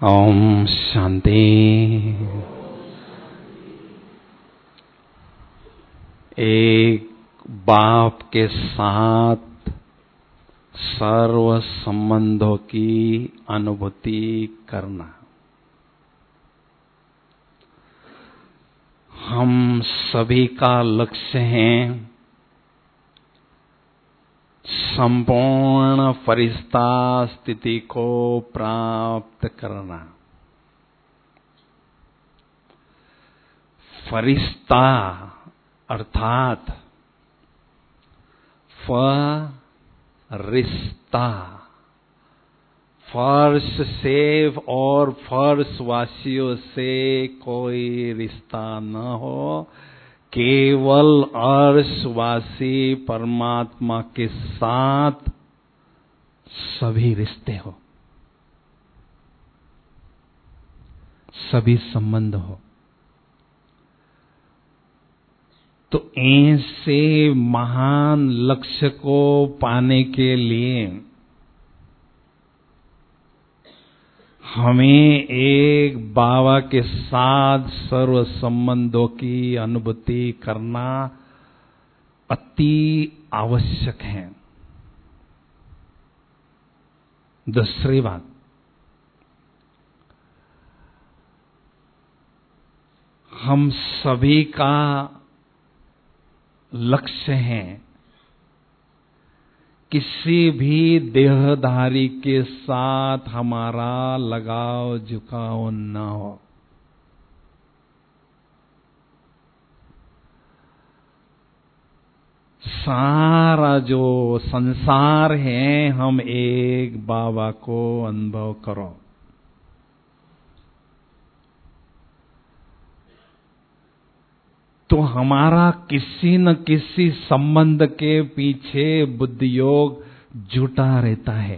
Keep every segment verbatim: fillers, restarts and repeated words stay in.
ओम शांति। एक बाप के साथ सर्व संबंधों की अनुभूति करना। हम सभी का लक्ष्य है संपूर्ण फरिश्ता स्थिति को प्राप्त करना। फरिश्ता अर्थात फरिश्ता, फर्श से और फर्शवासियों से कोई रिश्ता न हो, केवल अर्शवासी परमात्मा के साथ सभी रिश्ते हो, सभी संबंध हो। तो ऐसे महान लक्ष्य को पाने के लिए हमें एक बाबा के साथ सर्व संबंधों की अनुभूति करना अति आवश्यक है। दूसरी बात, हम सभी का लक्ष्य है किसी भी देहधारी के साथ हमारा लगाव झुकाव न हो। सारा जो संसार है, हम एक बाबा को अनुभव करो। तो हमारा किसी न किसी संबंध के पीछे बुद्धि योग जुटा रहता है,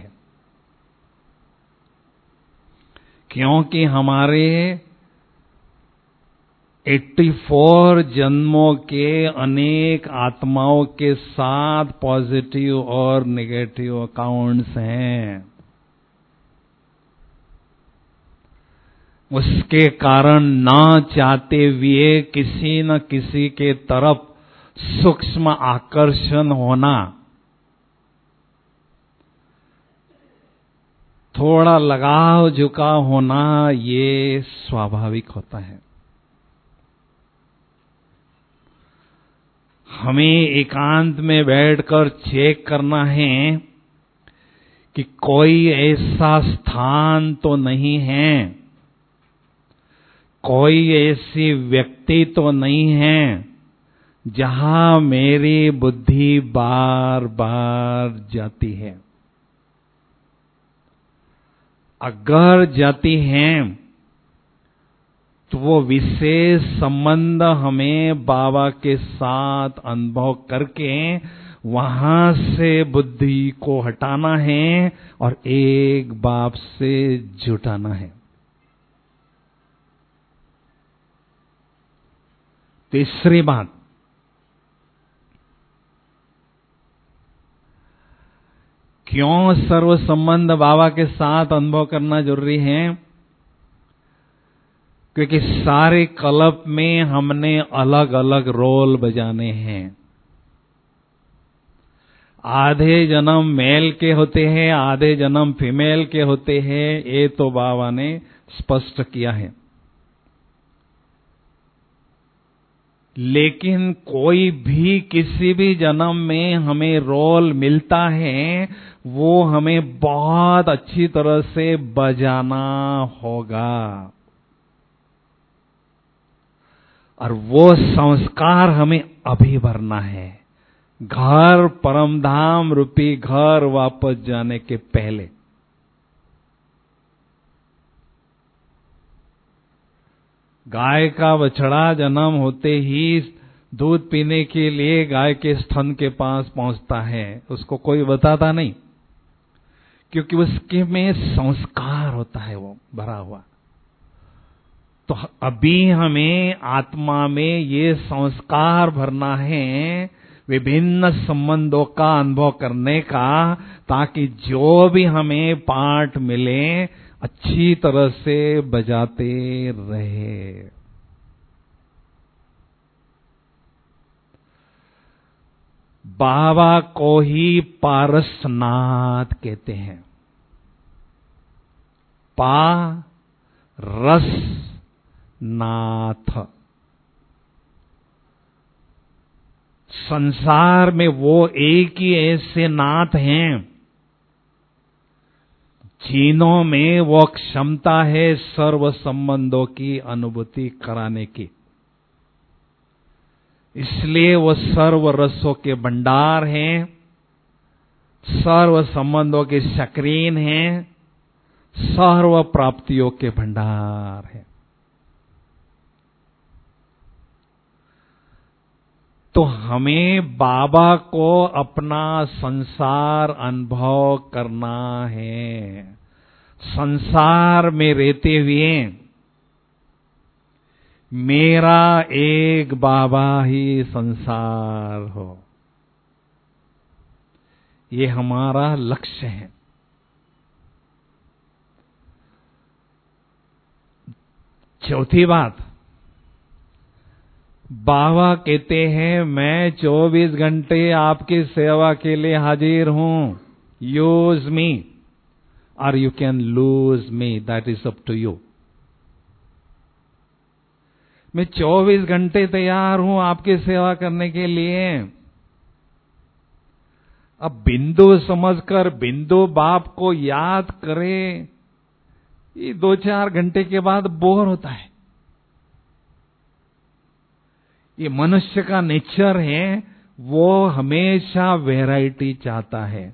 क्योंकि हमारे चौरासी जन्मों के अनेक आत्माओं के साथ पॉजिटिव और नेगेटिव अकाउंट्स हैं। उसके कारण ना चाहते हुए किसी न किसी के तरफ सूक्ष्म आकर्षण होना, थोड़ा लगाव झुकाव होना, ये स्वाभाविक होता है। हमें एकांत में बैठकर चेक करना है कि कोई ऐसा स्थान तो नहीं है, कोई ऐसी व्यक्ति तो नहीं है जहां मेरी बुद्धि बार बार जाती है। अगर जाती है तो वो विशेष संबंध हमें बाबा के साथ अनुभव करके वहां से बुद्धि को हटाना है और एक बाप से जुटाना है। तीसरी बात, क्यों सर्व संबंध बाबा के साथ अनुभव करना जरूरी है? क्योंकि सारे कल्प में हमने अलग अलग रोल बजाने हैं। आधे जन्म मेल के होते हैं, आधे जन्म फीमेल के होते हैं, ये तो बाबा ने स्पष्ट किया है। लेकिन कोई भी किसी भी जन्म में हमें रोल मिलता है, वो हमें बहुत अच्छी तरह से बजाना होगा और वो संस्कार हमें अभी भरना है, घर परमधाम रूपी घर वापस जाने के पहले। गाय का बछड़ा जन्म होते ही दूध पीने के लिए गाय के स्तन के पास पहुंचता है, उसको कोई बताता नहीं, क्योंकि उसके में संस्कार होता है वो भरा हुआ। तो अभी हमें आत्मा में ये संस्कार भरना है, विभिन्न संबंधों का अनुभव करने का, ताकि जो भी हमें पाठ मिले अच्छी तरह से बजाते रहे। बाबा को ही पारसनाथ कहते हैं। पा रस नाथ। संसार में वो एक ही ऐसे नाथ हैं जिन्हों में वो क्षमता है सर्व संबंधों की अनुभूति कराने की। इसलिए वो सर्व रसों के भंडार हैं, सर्व संबंधों के शक्रीन हैं, सर्व प्राप्तियों के भंडार हैं। तो हमें बाबा को अपना संसार अनुभव करना है। संसार में रहते हुए मेरा एक बाबा ही संसार हो, ये हमारा लक्ष्य है। चौथी बात, बाबा कहते हैं मैं चौबीस घंटे आपकी सेवा के लिए हाजिर हूं। यूज मी और you can lose me, that is up to you. मैं चौबीस घंटे तैयार हूं आपकी सेवा करने के लिए। अब बिंदु समझकर बिंदु बाप को याद करे, ये दो चार घंटे के बाद बोर होता है। ये मनुष्य का नेचर है, वो हमेशा वैरायटी चाहता है।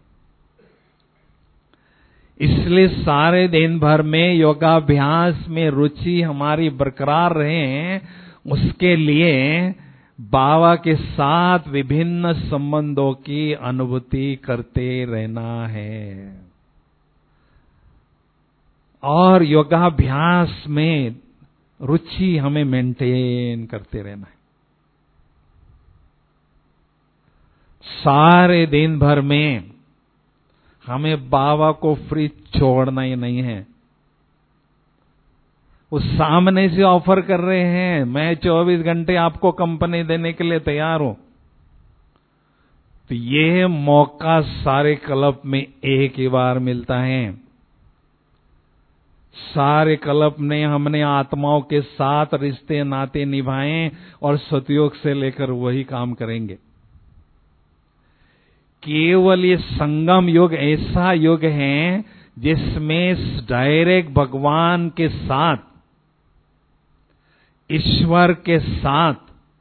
इसलिए सारे दिन भर में योगाभ्यास में रुचि हमारी बरकरार रहे, उसके लिए बाबा के साथ विभिन्न संबंधों की अनुभूति करते रहना है। और योगाभ्यास में रुचि हमें मेंटेन करते रहना है। सारे दिन भर में हमें बाबा को फ्री छोड़ना ही नहीं है। वो सामने से ऑफर कर रहे हैं, मैं चौबीस घंटे आपको कंपनी देने के लिए तैयार हूं। तो ये मौका सारे क्लब में एक ही बार मिलता है। सारे क्लब ने हमने आत्माओं के साथ रिश्ते नाते निभाए और सतयुग से लेकर वही काम करेंगे। केवल ये संगम युग ऐसा युग है जिसमें डायरेक्ट भगवान के साथ, ईश्वर के साथ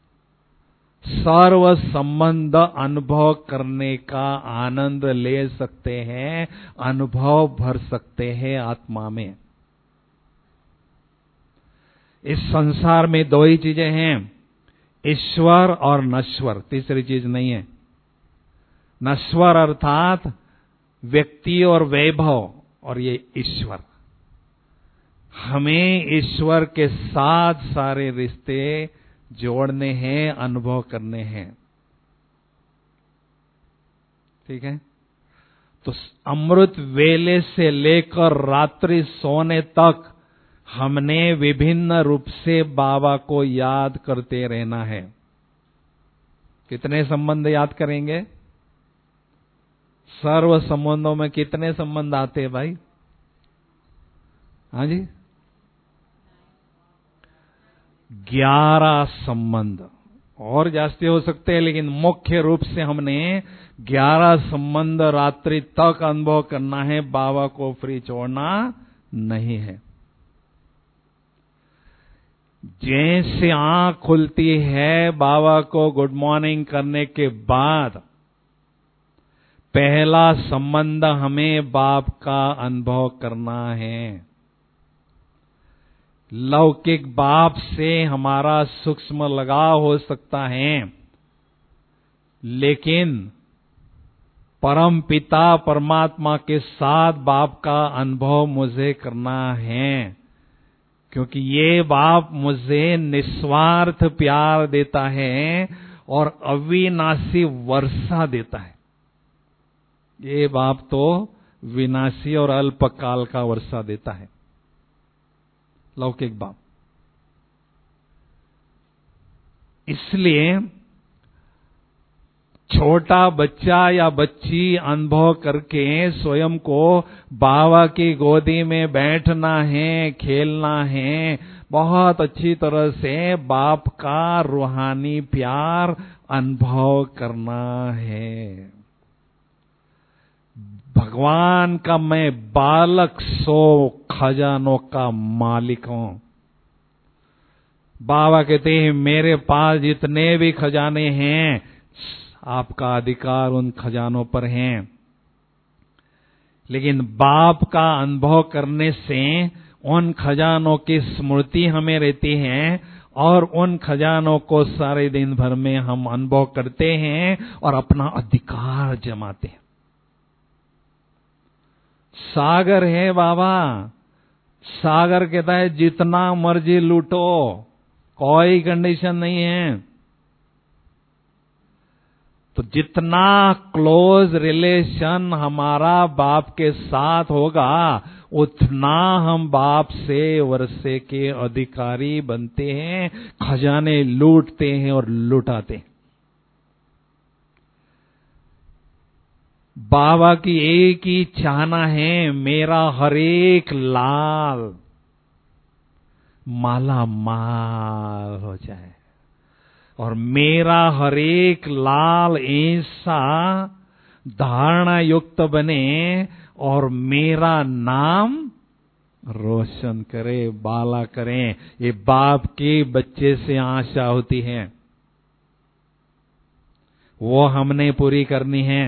सर्व संबंध अनुभव करने का आनंद ले सकते हैं, अनुभव भर सकते हैं आत्मा में। इस संसार में दो ही चीजें हैं, ईश्वर और नश्वर, तीसरी चीज नहीं है। नश्वर अर्थात व्यक्ति और वैभव, और ये ईश्वर। हमें ईश्वर के साथ सारे रिश्ते जोड़ने हैं, अनुभव करने हैं। ठीक है? तो अमृत वेले से लेकर रात्रि सोने तक हमने विभिन्न रूप से बाबा को याद करते रहना है। कितने संबंध याद करेंगे? सर्व संबंधों में कितने संबंध आते हैं भाई? हाँ जी, ग्यारह संबंध, और जास्ती हो सकते हैं, लेकिन मुख्य रूप से हमने ग्यारह संबंध रात्रि तक अनुभव करना है। बाबा को फ्री छोड़ना नहीं है। जैसे आंख खुलती है बाबा को गुड मॉर्निंग करने के बाद, पहला संबंध हमें बाप का अनुभव करना है। लौकिक बाप से हमारा सूक्ष्म लगाव हो सकता है, लेकिन परम पिता परमात्मा के साथ बाप का अनुभव मुझे करना है, क्योंकि ये बाप मुझे निस्वार्थ प्यार देता है और अविनाशी वर्षा देता है। ये बाप तो विनाशी और अल्पकाल का वर्षा देता है। लौकिक बाप। इसलिए छोटा बच्चा या बच्ची अनुभव करके स्वयं को बाबा की गोदी में बैठना है, खेलना है, बहुत अच्छी तरह से बाप का रूहानी प्यार अनुभव करना है। भगवान का मैं बालक सो खजानों का मालिक हूं। बाबा कहते हैं मेरे पास जितने भी खजाने हैं, आपका अधिकार उन खजानों पर है। लेकिन बाप का अनुभव करने से उन खजानों की स्मृति हमें रहती है और उन खजानों को सारे दिन भर में हम अनुभव करते हैं और अपना अधिकार जमाते हैं। सागर है बाबा, सागर कहता है जितना मर्जी लूटो, कोई कंडीशन नहीं है। तो जितना क्लोज रिलेशन हमारा बाप के साथ होगा, उतना हम बाप से वर्षे के अधिकारी बनते हैं, खजाने लूटते हैं और लुटाते हैं। बाबा की एक ही चाहना है, मेरा हरेक लाल माला माल हो जाए और मेरा हरेक लाल ऐसा धारणा युक्त बने और मेरा नाम रोशन करे, बाला करें। ये बाप के बच्चे से आशा होती है, वो हमने पूरी करनी है।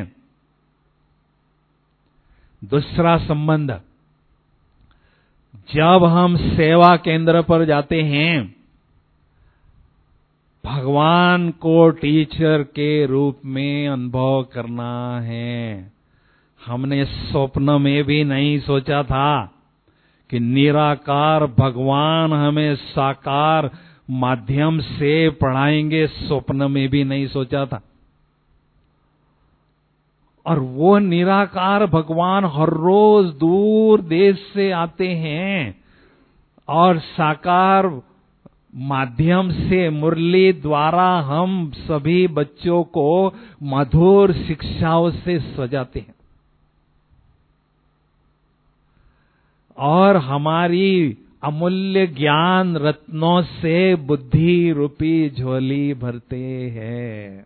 दूसरा संबंध, जब हम सेवा केंद्र पर जाते हैं, भगवान को टीचर के रूप में अनुभव करना है। हमने स्वप्न में भी नहीं सोचा था कि निराकार भगवान हमें साकार माध्यम से पढ़ाएंगे, स्वप्न में भी नहीं सोचा था। और वो निराकार भगवान हर रोज दूर देश से आते हैं और साकार माध्यम से मुरली द्वारा हम सभी बच्चों को मधुर शिक्षाओं से सजाते हैं और हमारी अमूल्य ज्ञान रत्नों से बुद्धि रूपी झोली भरते हैं।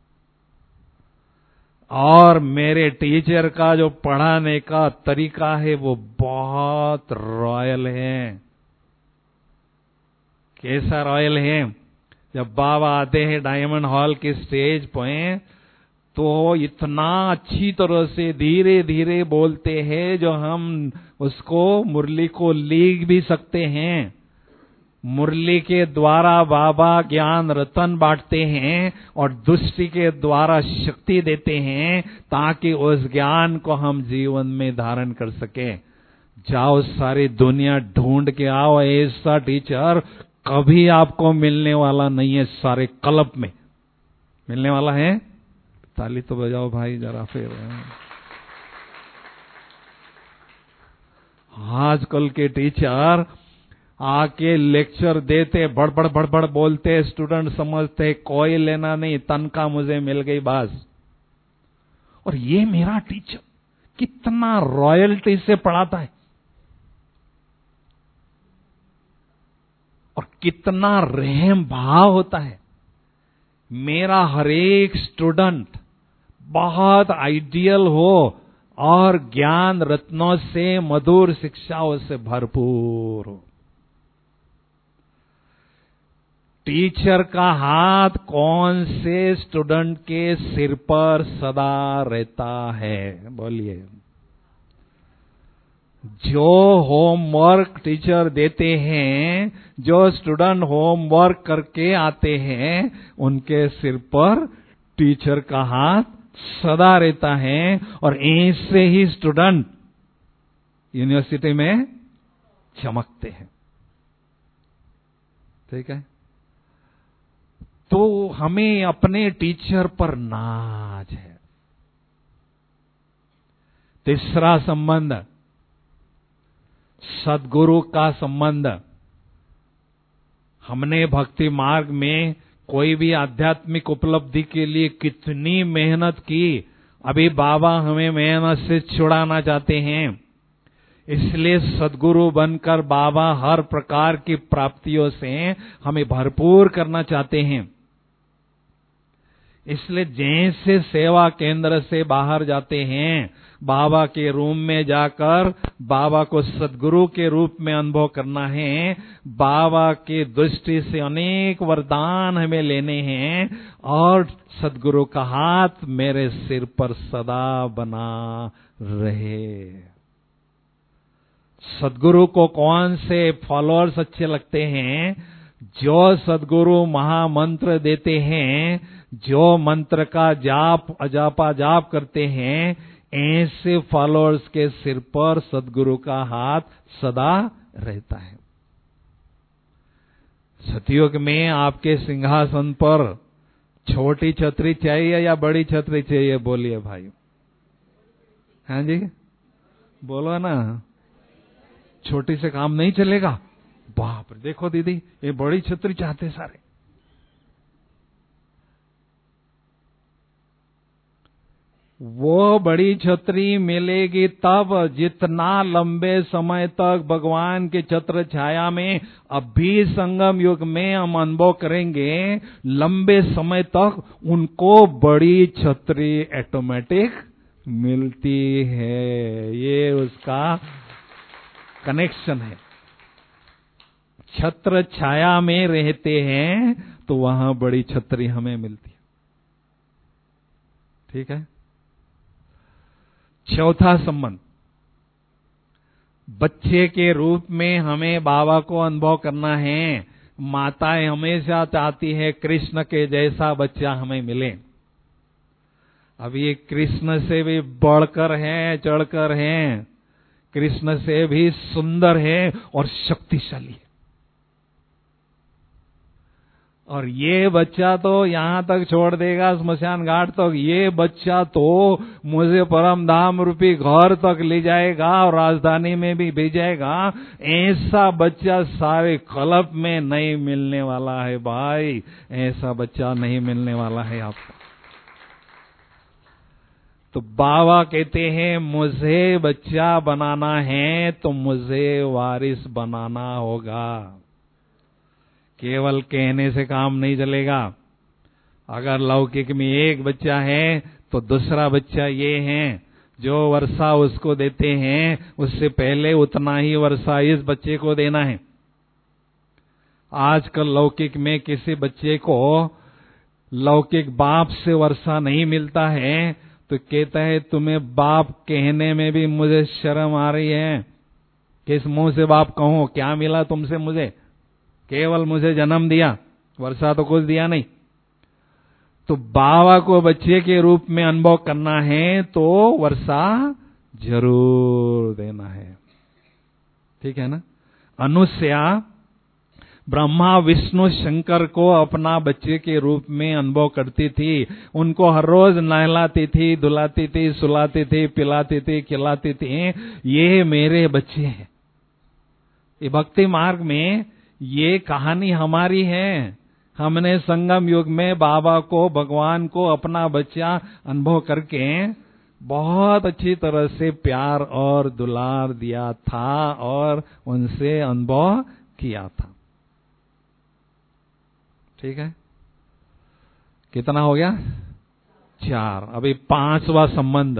और मेरे टीचर का जो पढ़ाने का तरीका है वो बहुत रॉयल है। कैसा रॉयल है? जब बाबा आते हैं डायमंड हॉल के स्टेज पे, तो इतना अच्छी तरह से धीरे धीरे बोलते हैं जो हम उसको मुरली को लिख भी सकते हैं। मुरली के द्वारा बाबा ज्ञान रतन बांटते हैं और दृष्टि के द्वारा शक्ति देते हैं ताकि उस ज्ञान को हम जीवन में धारण कर सके। जाओ सारी दुनिया ढूंढ के आओ, ऐसा टीचर कभी आपको मिलने वाला नहीं है। सारे कल्प में मिलने वाला है। ताली तो बजाओ भाई जरा फिर। आजकल के टीचर आके लेक्चर देते, बड़बड़ बड़बड़ बोलते, स्टूडेंट समझते कोई लेना नहीं, तनख्वाह मुझे मिल गई बस। और ये मेरा टीचर कितना रॉयल्टी से पढ़ाता है और कितना रहम भाव होता है। मेरा हरेक स्टूडेंट बहुत आइडियल हो और ज्ञान रत्नों से, मधुर शिक्षाओं से भरपूर हो। टीचर का हाथ कौन से स्टूडेंट के सिर पर सदा रहता है? बोलिए। जो होमवर्क टीचर देते हैं, जो स्टूडेंट होमवर्क करके आते हैं, उनके सिर पर टीचर का हाथ सदा रहता है और ऐसे ही स्टूडेंट यूनिवर्सिटी में चमकते हैं। ठीक है? तो हमें अपने टीचर पर नाज है। तीसरा संबंध, सद्गुरु का संबंध। हमने भक्ति मार्ग में कोई भी आध्यात्मिक उपलब्धि के लिए कितनी मेहनत की, अभी बाबा हमें मेहनत से छुड़ाना चाहते हैं। इसलिए सद्गुरु बनकर बाबा हर प्रकार की प्राप्तियों से हमें भरपूर करना चाहते हैं। इसलिए जैसे सेवा केंद्र से बाहर जाते हैं, बाबा के रूम में जाकर बाबा को सद्गुरु के रूप में अनुभव करना है। बाबा की दृष्टि से अनेक वरदान हमें लेने हैं और सद्गुरु का हाथ मेरे सिर पर सदा बना रहे। सद्गुरु को कौन से फॉलोअर्स अच्छे लगते हैं? जो सद्गुरु महामंत्र देते हैं, जो मंत्र का जाप अजापा जाप करते हैं, ऐसे फॉलोअर्स के सिर पर सद्गुरु का हाथ सदा रहता है। सतयुग में आपके सिंहासन पर छोटी छतरी चाहिए या बड़ी छतरी चाहिए? बोलिए भाई। हाँ जी, बोलो ना। छोटी से काम नहीं चलेगा। बाप रे, देखो दीदी, ये बड़ी छतरी चाहते सारे। वो बड़ी छतरी मिलेगी तब जितना लंबे समय तक भगवान के छत्र छाया में अभी संगम युग में हम अनुभव करेंगे, लंबे समय तक उनको बड़ी छतरी ऑटोमेटिक मिलती है। ये उसका कनेक्शन है। छत्र छाया में रहते हैं तो वहां बड़ी छतरी हमें मिलती है। ठीक है। चौथा संबंध, बच्चे के रूप में हमें बाबा को अनुभव करना है। माताएं हमेशा चाहती है कृष्ण के जैसा बच्चा हमें मिले। अब ये कृष्ण से भी बढ़कर है, चढ़कर है, कृष्ण से भी सुंदर है और शक्तिशाली है। और ये बच्चा तो यहां तक छोड़ देगा स्मशान घाट तक। ये बच्चा तो मुझे परम धाम रूपी घर तक ले जाएगा और राजधानी में भी भेजेगा। ऐसा बच्चा सारे कल्प में नहीं मिलने वाला है भाई, ऐसा बच्चा नहीं मिलने वाला है आपको। तो बाबा कहते हैं मुझे बच्चा बनाना है तो मुझे वारिस बनाना होगा। केवल कहने से काम नहीं चलेगा। अगर लौकिक में एक बच्चा है तो दूसरा बच्चा ये है, जो वर्षा उसको देते हैं उससे पहले उतना ही वर्षा इस बच्चे को देना है। आजकल लौकिक में किसी बच्चे को लौकिक बाप से वर्षा नहीं मिलता है तो कहता है तुम्हें बाप कहने में भी मुझे शर्म आ रही है। किस मुंह से बाप कहूं? क्या मिला तुमसे मुझे? केवल मुझे जन्म दिया, वर्षा तो कुछ दिया नहीं। तो बाबा को बच्चे के रूप में अनुभव करना है तो वर्षा जरूर देना है। ठीक है ना। अनुसया ब्रह्मा विष्णु शंकर को अपना बच्चे के रूप में अनुभव करती थी। उनको हर रोज नहलाती थी, धुलाती थी, सुलाती थी, पिलाती थी, खिलाती थी। ये मेरे बच्चे हैं। ये भक्ति मार्ग में ये कहानी हमारी है। हमने संगम युग में बाबा को, भगवान को अपना बच्चा अनुभव करके बहुत अच्छी तरह से प्यार और दुलार दिया था और उनसे अनुभव किया था। ठीक है। कितना हो गया? चार। अभी पांचवा संबंध।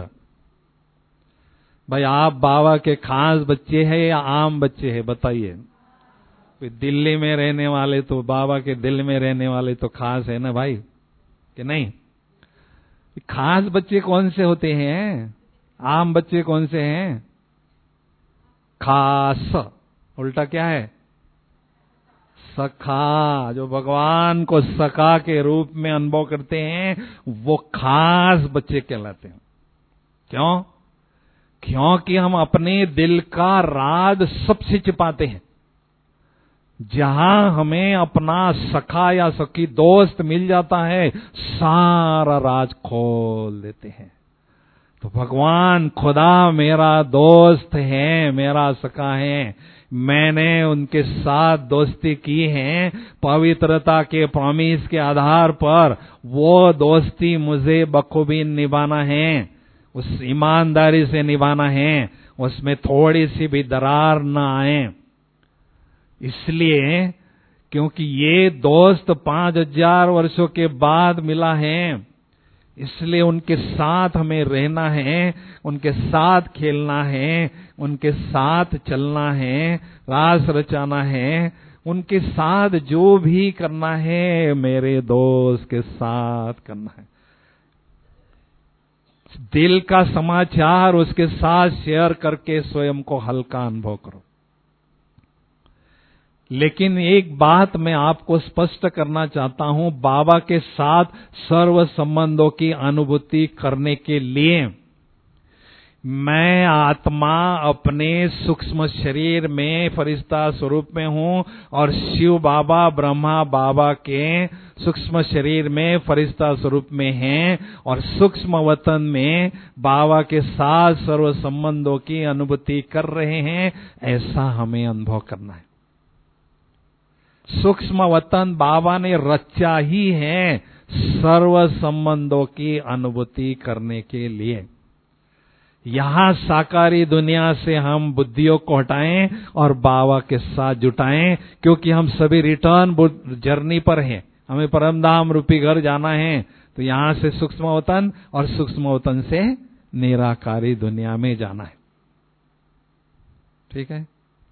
भाई आप बाबा के खास बच्चे हैं या आम बच्चे हैं? बताइए। दिल्ली में रहने वाले तो बाबा के दिल में रहने वाले तो खास है ना भाई, कि नहीं? खास बच्चे कौन से होते हैं? आम बच्चे कौन से हैं? खास उल्टा क्या है? सखा। जो भगवान को सखा के रूप में अनुभव करते हैं वो खास बच्चे कहलाते हैं। क्यों? क्योंकि हम अपने दिल का राज सबसे छिपाते हैं। जहां हमें अपना सखा या सखी दोस्त मिल जाता है सारा राज खोल देते हैं। तो भगवान खुदा मेरा दोस्त है, मेरा सखा है। मैंने उनके साथ दोस्ती की है पवित्रता के प्रॉमिस के आधार पर। वो दोस्ती मुझे बखूबी निभाना है, उस ईमानदारी से निभाना है, उसमें थोड़ी सी भी दरार न आए। इसलिए क्योंकि ये दोस्त पांच हजार वर्षों के बाद मिला है, इसलिए उनके साथ हमें रहना है, उनके साथ खेलना है, उनके साथ चलना है, रास रचाना है, उनके साथ जो भी करना है मेरे दोस्त के साथ करना है। दिल का समाचार उसके साथ शेयर करके स्वयं को हल्का अनुभव करो। लेकिन एक बात मैं आपको स्पष्ट करना चाहता हूं, बाबा के साथ सर्व संबंधों की अनुभूति करने के लिए मैं आत्मा अपने सूक्ष्म शरीर में फरिश्ता स्वरूप में हूं और शिव बाबा ब्रह्मा बाबा के सूक्ष्म शरीर में फरिश्ता स्वरूप में हैं और सूक्ष्म वतन में बाबा के साथ सर्व संबंधों की अनुभूति कर रहे हैं। ऐसा हमें अनुभव करना है। सूक्ष्म वतन बाबा ने रचा ही है सर्व संबंधों की अनुभूति करने के लिए। यहां साकारी दुनिया से हम बुद्धियों को हटाएं और बाबा के साथ जुटाएं, क्योंकि हम सभी रिटर्न जर्नी पर हैं। हमें परमधाम रूपी घर जाना है, तो यहां से सूक्ष्म वतन और सूक्ष्म वतन से निराकारी दुनिया में जाना है। ठीक है।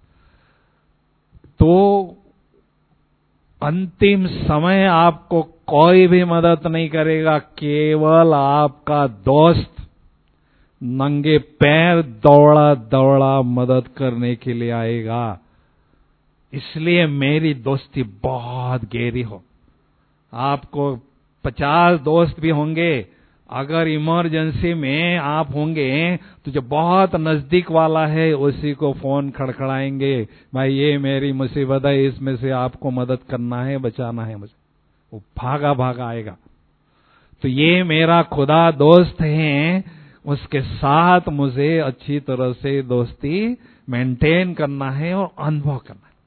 तो अंतिम समय आपको कोई भी मदद नहीं करेगा, केवल आपका दोस्त नंगे पैर दौड़ा दौड़ा मदद करने के लिए आएगा। इसलिए मेरी दोस्ती बहुत गहरी हो। आपको पचास दोस्त भी होंगे, अगर इमरजेंसी में आप होंगे तो जो बहुत नजदीक वाला है उसी को फोन खड़खड़ाएंगे, भाई ये मेरी मुसीबत है, इसमें से आपको मदद करना है, बचाना है मुझे। वो भागा भागा आएगा। तो ये मेरा खुदा दोस्त है, उसके साथ मुझे अच्छी तरह से दोस्ती मेंटेन करना है और अनुभव करना है।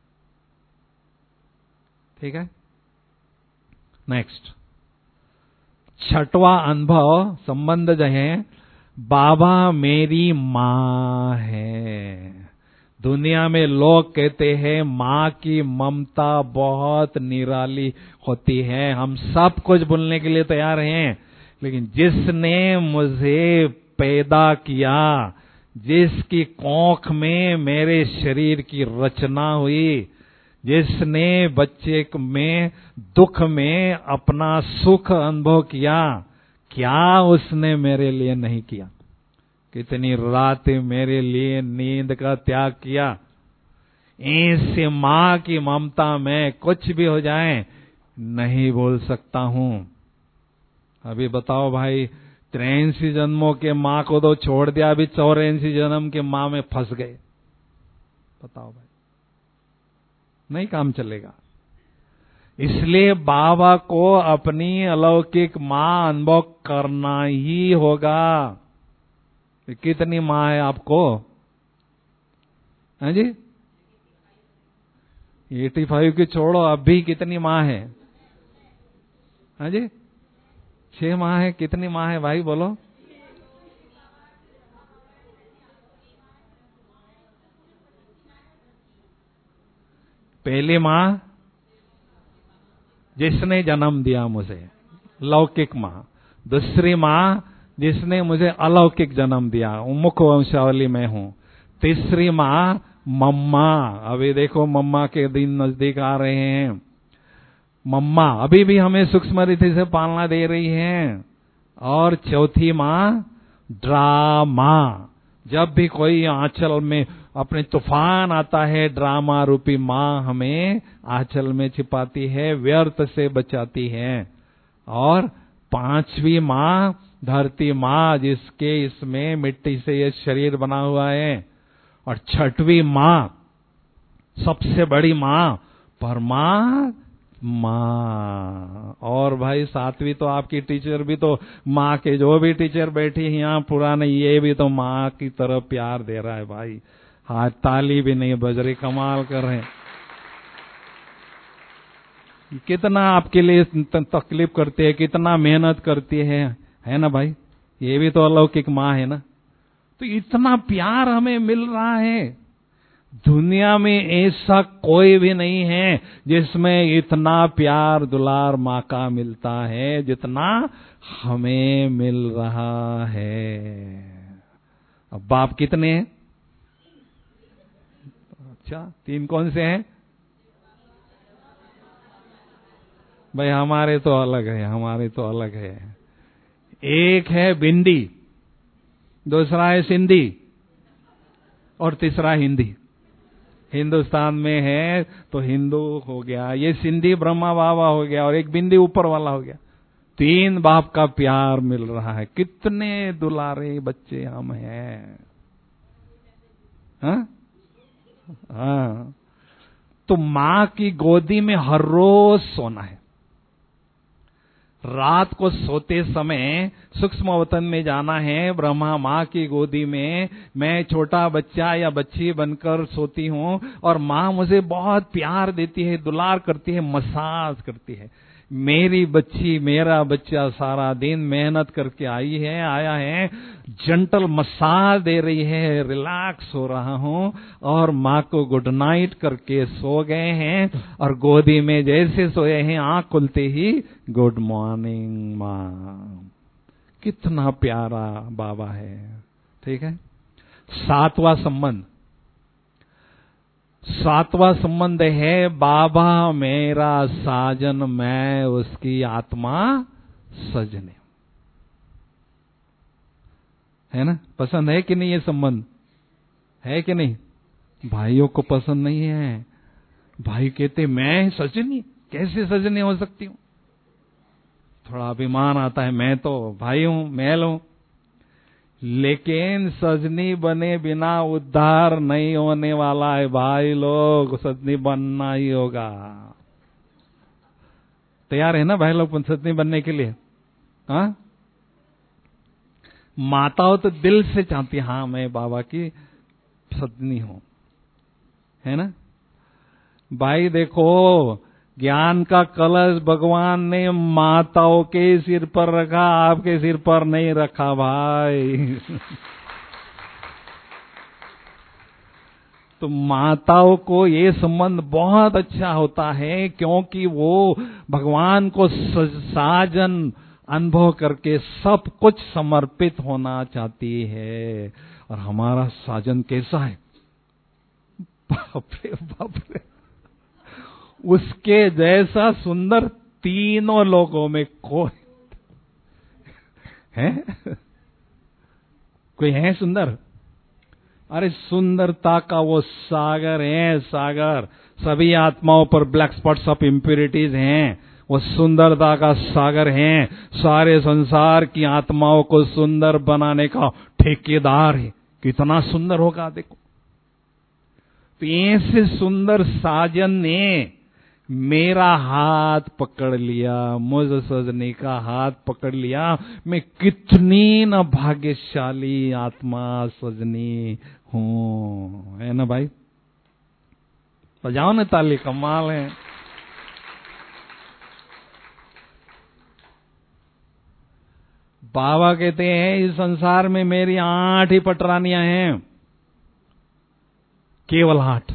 ठीक है। नेक्स्ट, छठवां अनुभव संबंध जो है, बाबा मेरी माँ है। दुनिया में लोग कहते हैं माँ की ममता बहुत निराली होती है। हम सब कुछ बोलने के लिए तैयार हैं, लेकिन जिसने मुझे पैदा किया, जिसकी कोख में मेरे शरीर की रचना हुई, जिसने बच्चे में दुख में अपना सुख अनुभव किया, क्या उसने मेरे लिए नहीं किया? कितनी रातें मेरे लिए नींद का त्याग किया। ऐसे माँ की ममता में कुछ भी हो जाए नहीं बोल सकता हूं। अभी बताओ भाई, तिरासी जन्मों के माँ को तो छोड़ दिया, अभी चौरासी जन्म के माँ में फंस गए। बताओ भाई, नहीं काम चलेगा। इसलिए बाबा को अपनी अलौकिक माँ अनुभव करना ही होगा। कितनी माँ है आपको? है जी, पचासी की छोड़ो, अभी कितनी माँ है? है जी, छह माँ है। कितनी माँ है भाई बोलो? पहली माँ जिसने जन्म दिया मुझे, लौकिक माँ। दूसरी माँ जिसने मुझे अलौकिक जन्म दिया, मुख वंशावली में हूं। तीसरी माँ मम्मा, अभी देखो मम्मा के दिन नजदीक आ रहे हैं। मम्मा अभी भी हमें सूक्ष्म रीति से पालना दे रही हैं। और चौथी माँ ड्रामा, जब भी कोई आंचल में अपने तूफान आता है, ड्रामा रूपी माँ हमें आंचल में छिपाती है, व्यर्थ से बचाती है। और पांचवी माँ धरती माँ, जिसके इसमें मिट्टी से ये शरीर बना हुआ है। और छठवीं माँ, सबसे बड़ी माँ, परमात्मा। और भाई सातवीं तो आपकी टीचर भी तो माँ के, जो भी टीचर बैठी है यहाँ पुराने, ये भी तो माँ की तरफ प्यार दे रहा है भाई। हाँ, ताली भी नहीं बज रही, कमाल कर रहे हैं। कितना आपके लिए तकलीफ करती है, कितना मेहनत करती है, है ना भाई? ये भी तो अलौकिक माँ है ना। तो इतना प्यार हमें मिल रहा है, दुनिया में ऐसा कोई भी नहीं है जिसमें इतना प्यार दुलार माँ का मिलता है जितना हमें मिल रहा है। अब बाप कितने हैं? अच्छा, तीन कौन से हैं भाई? हमारे तो अलग है, हमारे तो अलग है। एक है बिंदी, दूसरा है सिंधी, और तीसरा हिंदी। हिंदुस्तान में है तो हिंदू हो गया, ये सिंधी ब्रह्मा बाबा हो गया, और एक बिंदी ऊपर वाला हो गया। तीन बाप का प्यार मिल रहा है। कितने दुलारे बच्चे हम हैं, हाँ? हाँ, तो माँ की गोदी में हर रोज सोना है। रात को सोते समय सूक्ष्म वतन में जाना है, ब्रह्मा माँ की गोदी में मैं छोटा बच्चा या बच्ची बनकर सोती हूँ, और माँ मुझे बहुत प्यार देती है, दुलार करती है, मसाज करती है। मेरी बच्ची, मेरा बच्चा सारा दिन मेहनत करके आई है, आया है, जेंटल मसाज दे रही है, रिलैक्स हो रहा हूँ, और माँ को गुड नाइट करके सो गए हैं, और गोदी में जैसे सोए हैं, आंख खुलते ही गुड मॉर्निंग माँ। कितना प्यारा बाबा है। ठीक है। सातवां संबंध, सातवां संबंध है बाबा मेरा साजन, मैं उसकी आत्मा सजने। है ना? पसंद है कि नहीं ये संबंध? है कि नहीं? भाइयों को पसंद नहीं है। भाई कहते मैं सजनी, कैसे सजनी हो सकती हूँ? थोड़ा अभिमान आता है, मैं तो भाई हूं, मैल हूं। लेकिन सजनी बने बिना उद्धार नहीं होने वाला है भाई लोग, सजनी बनना ही होगा। तैयार है ना भाई लोग सजनी बनने के लिए? हाँ, माताओं तो दिल से चाहती, हाँ मैं बाबा की सजनी हूं, है ना? भाई देखो, ज्ञान का कलश भगवान ने माताओं के सिर पर रखा, आपके सिर पर नहीं रखा भाई। तो माताओं को ये संबंध बहुत अच्छा होता है, क्योंकि वो भगवान को साजन अनुभव करके सब कुछ समर्पित होना चाहती है। और हमारा साजन कैसा है? बाप रे बाप रे, उसके जैसा सुंदर तीनों लोगों में कोई है? कोई है सुंदर? अरे सुंदरता का वो सागर है, सागर। सभी आत्माओं पर ब्लैक स्पॉट्स ऑफ इम्प्योरिटीज हैं, वो सुंदरता का सागर है। सारे संसार की आत्माओं को सुंदर बनाने का ठेकेदार है। कितना सुंदर होगा देखो। तो ऐसे सुंदर साजन ने मेरा हाथ पकड़ लिया, मुझ सजने का हाथ पकड़ लिया। मैं कितनी न भाग्यशाली आत्मा सजनी हूं, है ना भाई? बजाओ ना ताली, कमाल है। बाबा कहते हैं इस संसार में मेरी आठ ही पटरानियां हैं, केवल आठ।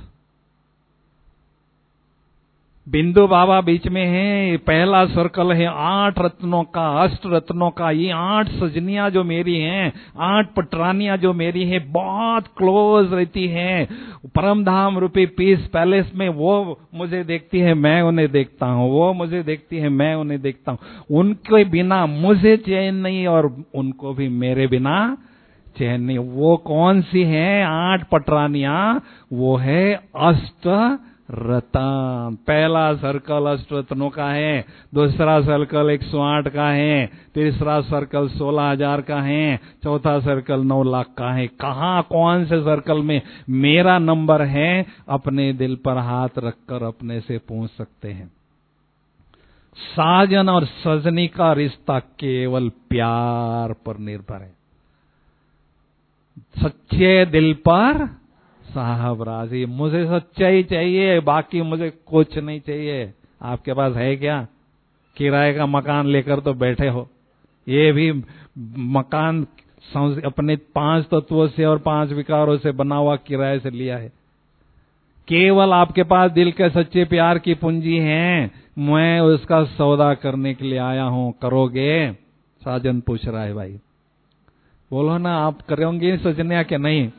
बिंदु बाबा बीच में है, पहला सर्कल है आठ रत्नों का, अष्ट रत्नों का। ये आठ सजनियां जो मेरी हैं, आठ पटरानियां जो मेरी है, बहुत क्लोज रहती हैं। परमधाम रूपी पीस पैलेस में वो मुझे देखती है, मैं उन्हें देखता हूँ, वो मुझे देखती है, मैं उन्हें देखता हूँ। उनके बिना मुझे चैन नहीं, और उनको भी मेरे बिना चैन नहीं। वो कौन सी है आठ पटरानियां? वो है अष्ट रतन। पहला सर्कल अष्ट रत्नों का है, दूसरा सर्कल एक सौ आठ का है, तीसरा सर्कल सोलह हजार का है, चौथा सर्कल नौ लाख का है। कहाँ कौन से सर्कल में मेरा नंबर है? अपने दिल पर हाथ रखकर अपने से पूछ सकते हैं। साजन और सजनी का रिश्ता केवल प्यार पर निर्भर है। सच्चे दिल पर साहब राजी, मुझे सच्चाई चाहिए, बाकी मुझे कुछ नहीं चाहिए। आपके पास है क्या? किराए का मकान लेकर तो बैठे हो। ये भी मकान अपने पांच तत्वों से और पांच विकारों से बना हुआ किराए से लिया है। केवल आपके पास दिल के सच्चे प्यार की पूंजी है, मैं उसका सौदा करने के लिए आया हूं, करोगे? साजन पूछ रहा है भाई, बोलो ना, आप करोगे सजनिया के नहीं?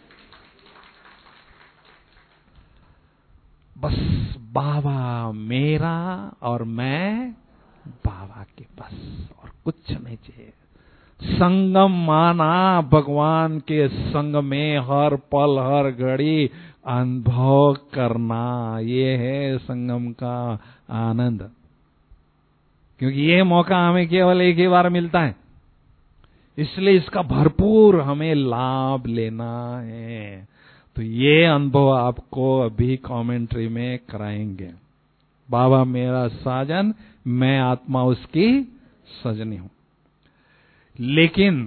बस बाबा मेरा और मैं बाबा के, बस और कुछ नहीं चाहिए। संगम माना भगवान के संग में हर पल हर घड़ी अनुभव करना, ये है संगम का आनंद। क्योंकि ये मौका हमें केवल एक ही बार मिलता है, इसलिए इसका भरपूर हमें लाभ लेना है। तो ये अनुभव आपको अभी कमेंट्री में कराएंगे। बाबा मेरा साजन, मैं आत्मा उसकी सजनी हूं। लेकिन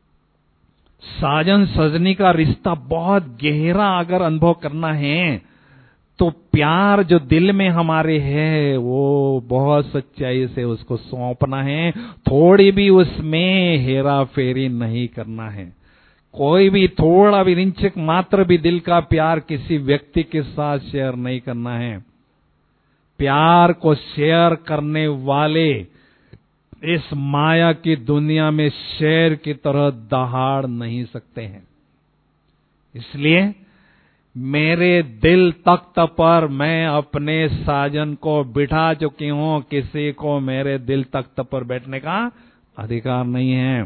साजन सजनी का रिश्ता बहुत गहरा अगर अनुभव करना है, तो प्यार जो दिल में हमारे है वो बहुत सच्चाई से उसको सौंपना है। थोड़ी भी उसमें हेरा फेरी नहीं करना है। कोई भी थोड़ा भी इंच मात्र भी दिल का प्यार किसी व्यक्ति के साथ शेयर नहीं करना है। प्यार को शेयर करने वाले इस माया की दुनिया में शेर की तरह दहाड़ नहीं सकते हैं। इसलिए मेरे दिल तख्त पर मैं अपने साजन को बिठा चुकी हूं, किसी को मेरे दिल तख्त पर बैठने का अधिकार नहीं है।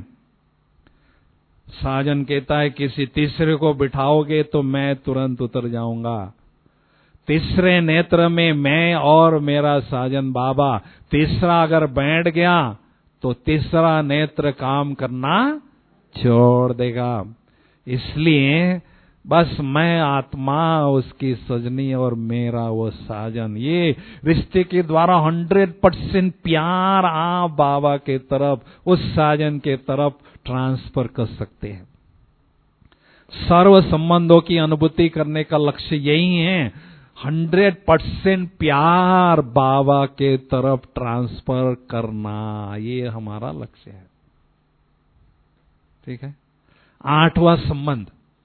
साजन कहता है किसी तीसरे को बिठाओगे तो मैं तुरंत उतर जाऊंगा। तीसरे नेत्र में मैं और मेरा साजन बाबा, तीसरा अगर बैठ गया तो तीसरा नेत्र काम करना छोड़ देगा। इसलिए बस मैं आत्मा उसकी सजनी और मेरा वो साजन, ये रिश्ते के द्वारा हंड्रेड परसेंट प्यार आप बाबा के तरफ, उस साजन के तरफ ट्रांसफर कर सकते हैं। सर्व संबंधों की अनुभूति करने का लक्ष्य यही है, हंड्रेड परसेंट प्यार बाबा के तरफ ट्रांसफर करना, ये हमारा लक्ष्य है। ठीक है। आठवां संबंध,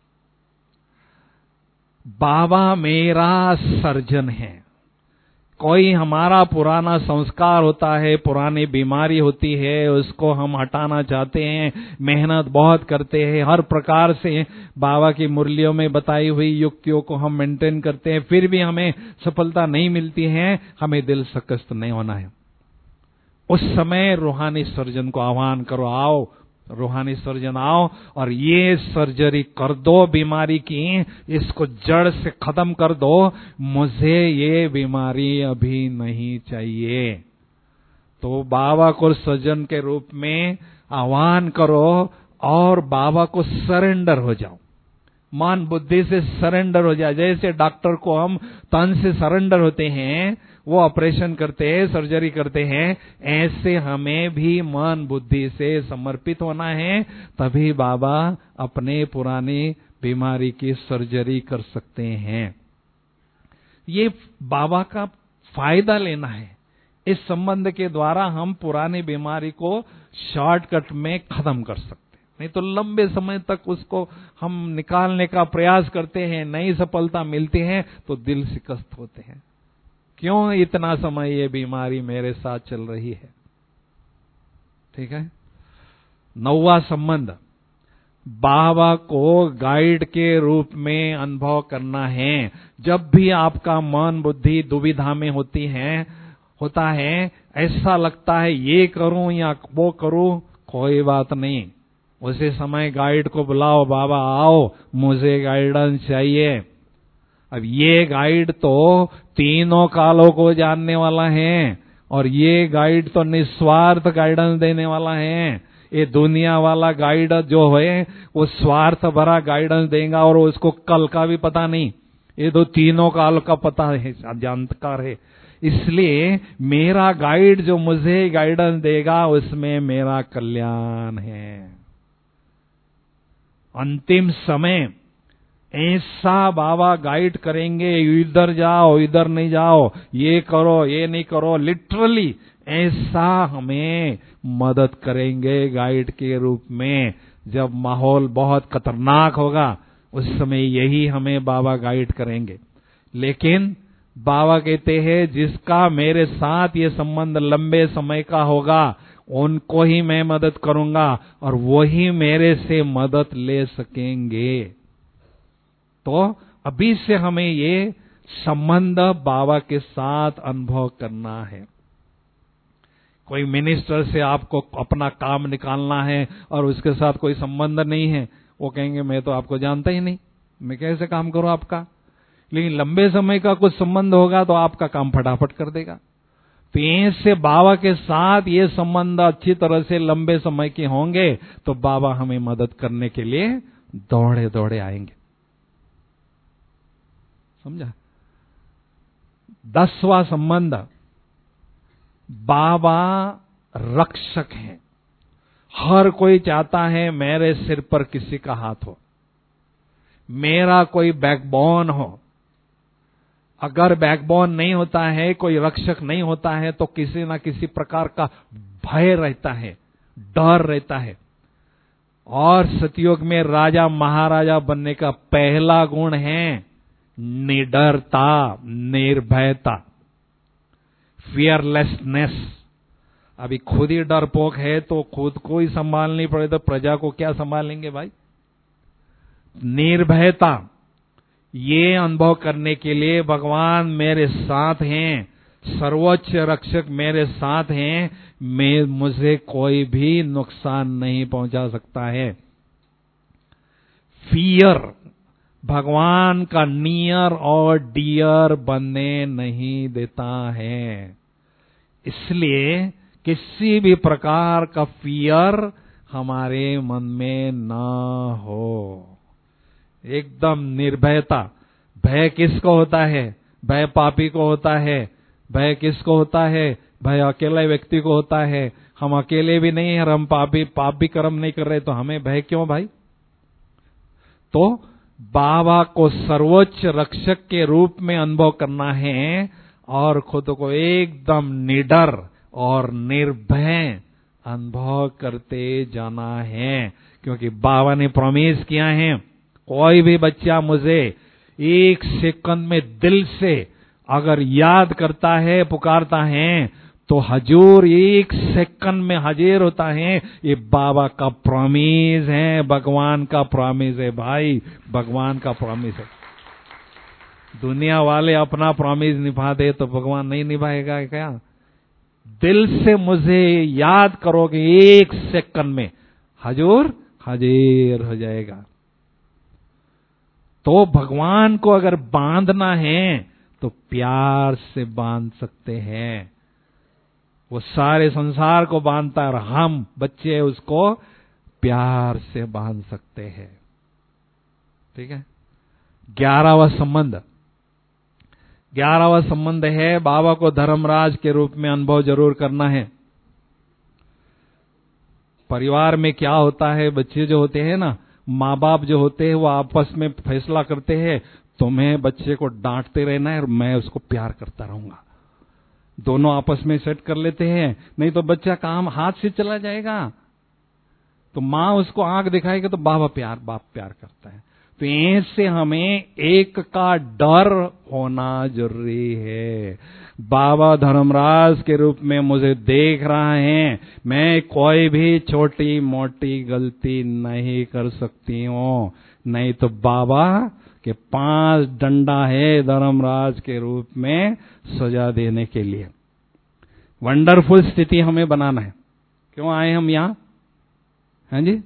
बाबा मेरा सर्जन है। कोई हमारा पुराना संस्कार होता है, पुरानी बीमारी होती है, उसको हम हटाना चाहते हैं, मेहनत बहुत करते हैं, हर प्रकार से बाबा की मुरलियों में बताई हुई युक्तियों को हम मेंटेन करते हैं, फिर भी हमें सफलता नहीं मिलती है। हमें दिल शकस्त नहीं होना है। उस समय रूहानी सर्जन को आह्वान करो, आओ रूहानी सर्जन आओ और ये सर्जरी कर दो बीमारी की, इसको जड़ से खत्म कर दो, मुझे ये बीमारी अभी नहीं चाहिए। तो बाबा को सर्जन के रूप में आह्वान करो और बाबा को सरेंडर हो जाओ, मन बुद्धि से सरेंडर हो जाए। जैसे डॉक्टर को हम तन से सरेंडर होते हैं, वो ऑपरेशन करते हैं, सर्जरी करते हैं, ऐसे हमें भी मन बुद्धि से समर्पित होना है, तभी बाबा अपने पुरानी बीमारी की सर्जरी कर सकते हैं। ये बाबा का फायदा लेना है। इस संबंध के द्वारा हम पुरानी बीमारी को शॉर्टकट में खत्म कर सकते हैं। नहीं तो लंबे समय तक उसको हम निकालने का प्रयास करते हैं, नई सफलता मिलती है तो दिल शिकस्त होते हैं, क्यों इतना समय ये बीमारी मेरे साथ चल रही है। ठीक है। नौवां संबंध, बाबा को गाइड के रूप में अनुभव करना है। जब भी आपका मन बुद्धि दुविधा में होती है, होता है, ऐसा लगता है ये करूं या वो करूं, कोई बात नहीं, उसी समय गाइड को बुलाओ, बाबा आओ मुझे गाइडेंस चाहिए। अब ये गाइड तो तीनों कालों को जानने वाला है और ये गाइड तो निस्वार्थ गाइडेंस देने वाला है। ये दुनिया वाला गाइड जो है वो स्वार्थ भरा गाइडेंस देगा और उसको कल का भी पता नहीं, ये तो तीनों काल का पता है, जानकार है। इसलिए मेरा गाइड जो मुझे गाइडेंस देगा उसमें मेरा कल्याण है। अंतिम समय ऐसा बाबा गाइड करेंगे, इधर जाओ, इधर नहीं जाओ, ये करो, ये नहीं करो, लिटरली ऐसा हमें मदद करेंगे गाइड के रूप में। जब माहौल बहुत खतरनाक होगा उस समय यही हमें बाबा गाइड करेंगे। लेकिन बाबा कहते हैं जिसका मेरे साथ ये संबंध लंबे समय का होगा उनको ही मैं मदद करूंगा और वही मेरे से मदद ले सकेंगे। तो अभी से हमें ये संबंध बाबा के साथ अनुभव करना है। कोई मिनिस्टर से आपको अपना काम निकालना है और उसके साथ कोई संबंध नहीं है, वो कहेंगे मैं तो आपको जानता ही नहीं, मैं कैसे काम करूं आपका। लेकिन लंबे समय का कुछ संबंध होगा तो आपका काम फटाफट कर देगा। तो ऐसे बाबा के साथ ये संबंध अच्छी तरह से लंबे समय के होंगे तो बाबा हमें मदद करने के लिए दौड़े दौड़े आएंगे। समझा? दसवां संबंध, बाबा रक्षक हैं। हर कोई चाहता है मेरे सिर पर किसी का हाथ हो, मेरा कोई बैकबोन हो। अगर बैकबोन नहीं होता है, कोई रक्षक नहीं होता है तो किसी ना किसी प्रकार का भय रहता है, डर रहता है। और सतयुग में राजा महाराजा बनने का पहला गुण है निडरता, निर्भयता, फियरलेसनेस। अभी खुद ही डरपोक है तो खुद को ही संभालनी पड़े तो प्रजा को क्या संभालेंगे भाई। निर्भयता, ये अनुभव करने के लिए भगवान मेरे साथ हैं, सर्वोच्च रक्षक मेरे साथ हैं, मैं मुझे कोई भी नुकसान नहीं पहुंचा सकता है। फियर, भगवान का नियर और डियर बनने नहीं देता है। इसलिए किसी भी प्रकार का फियर हमारे मन में ना हो। एकदम निर्भयता। भय किसको होता है? भय पापी को होता है। भय किसको होता है? भय अकेले व्यक्ति को होता है। हम अकेले भी नहीं है, हम पापी पाप भी कर्म नहीं कर रहे तो हमें भय क्यों भाई? तो बाबा को सर्वोच्च रक्षक के रूप में अनुभव करना है और खुद को एकदम निडर और निर्भय अनुभव करते जाना है। क्योंकि बाबा ने प्रॉमिस किया है, कोई भी बच्चा मुझे एक सेकंड में दिल से अगर याद करता है, पुकारता है तो हजूर एक सेकंड में हाजिर होता है। ये बाबा का प्रॉमिस है, भगवान का प्रॉमिस है भाई, भगवान का प्रॉमिस है। दुनिया वाले अपना प्रॉमिस निभाते तो भगवान नहीं निभाएगा क्या? दिल से मुझे याद करोगे एक सेकंड में हजूर हाजिर हो जाएगा। तो भगवान को अगर बांधना है तो प्यार से बांध सकते हैं। वो सारे संसार को बांधता है और हम बच्चे उसको प्यार से बांध सकते हैं। ठीक है। ग्यारहवां संबंध, ग्यारहवां संबंध है बाबा को धर्मराज के रूप में अनुभव जरूर करना है। परिवार में क्या होता है, बच्चे जो होते हैं ना, माँ बाप जो होते हैं वो आपस में फैसला करते हैं तुम्हें बच्चे को डांटते रहना है और मैं उसको प्यार करता रहूंगा। दोनों आपस में सेट कर लेते हैं, नहीं तो बच्चा काम हाथ से चला जाएगा। तो माँ उसको आंख दिखाएगी तो बाबा प्यार बाप प्यार करता है। तो ऐसे हमें एक का डर होना जरूरी है। बाबा धर्मराज के रूप में मुझे देख रहा है, मैं कोई भी छोटी मोटी गलती नहीं कर सकती हूँ, नहीं तो बाबा के पांच डंडा है धर्मराज के रूप में सजा देने के लिए। वंडरफुल स्थिति हमें बनाना है। क्यों आए हम यहाँ? हैं जी,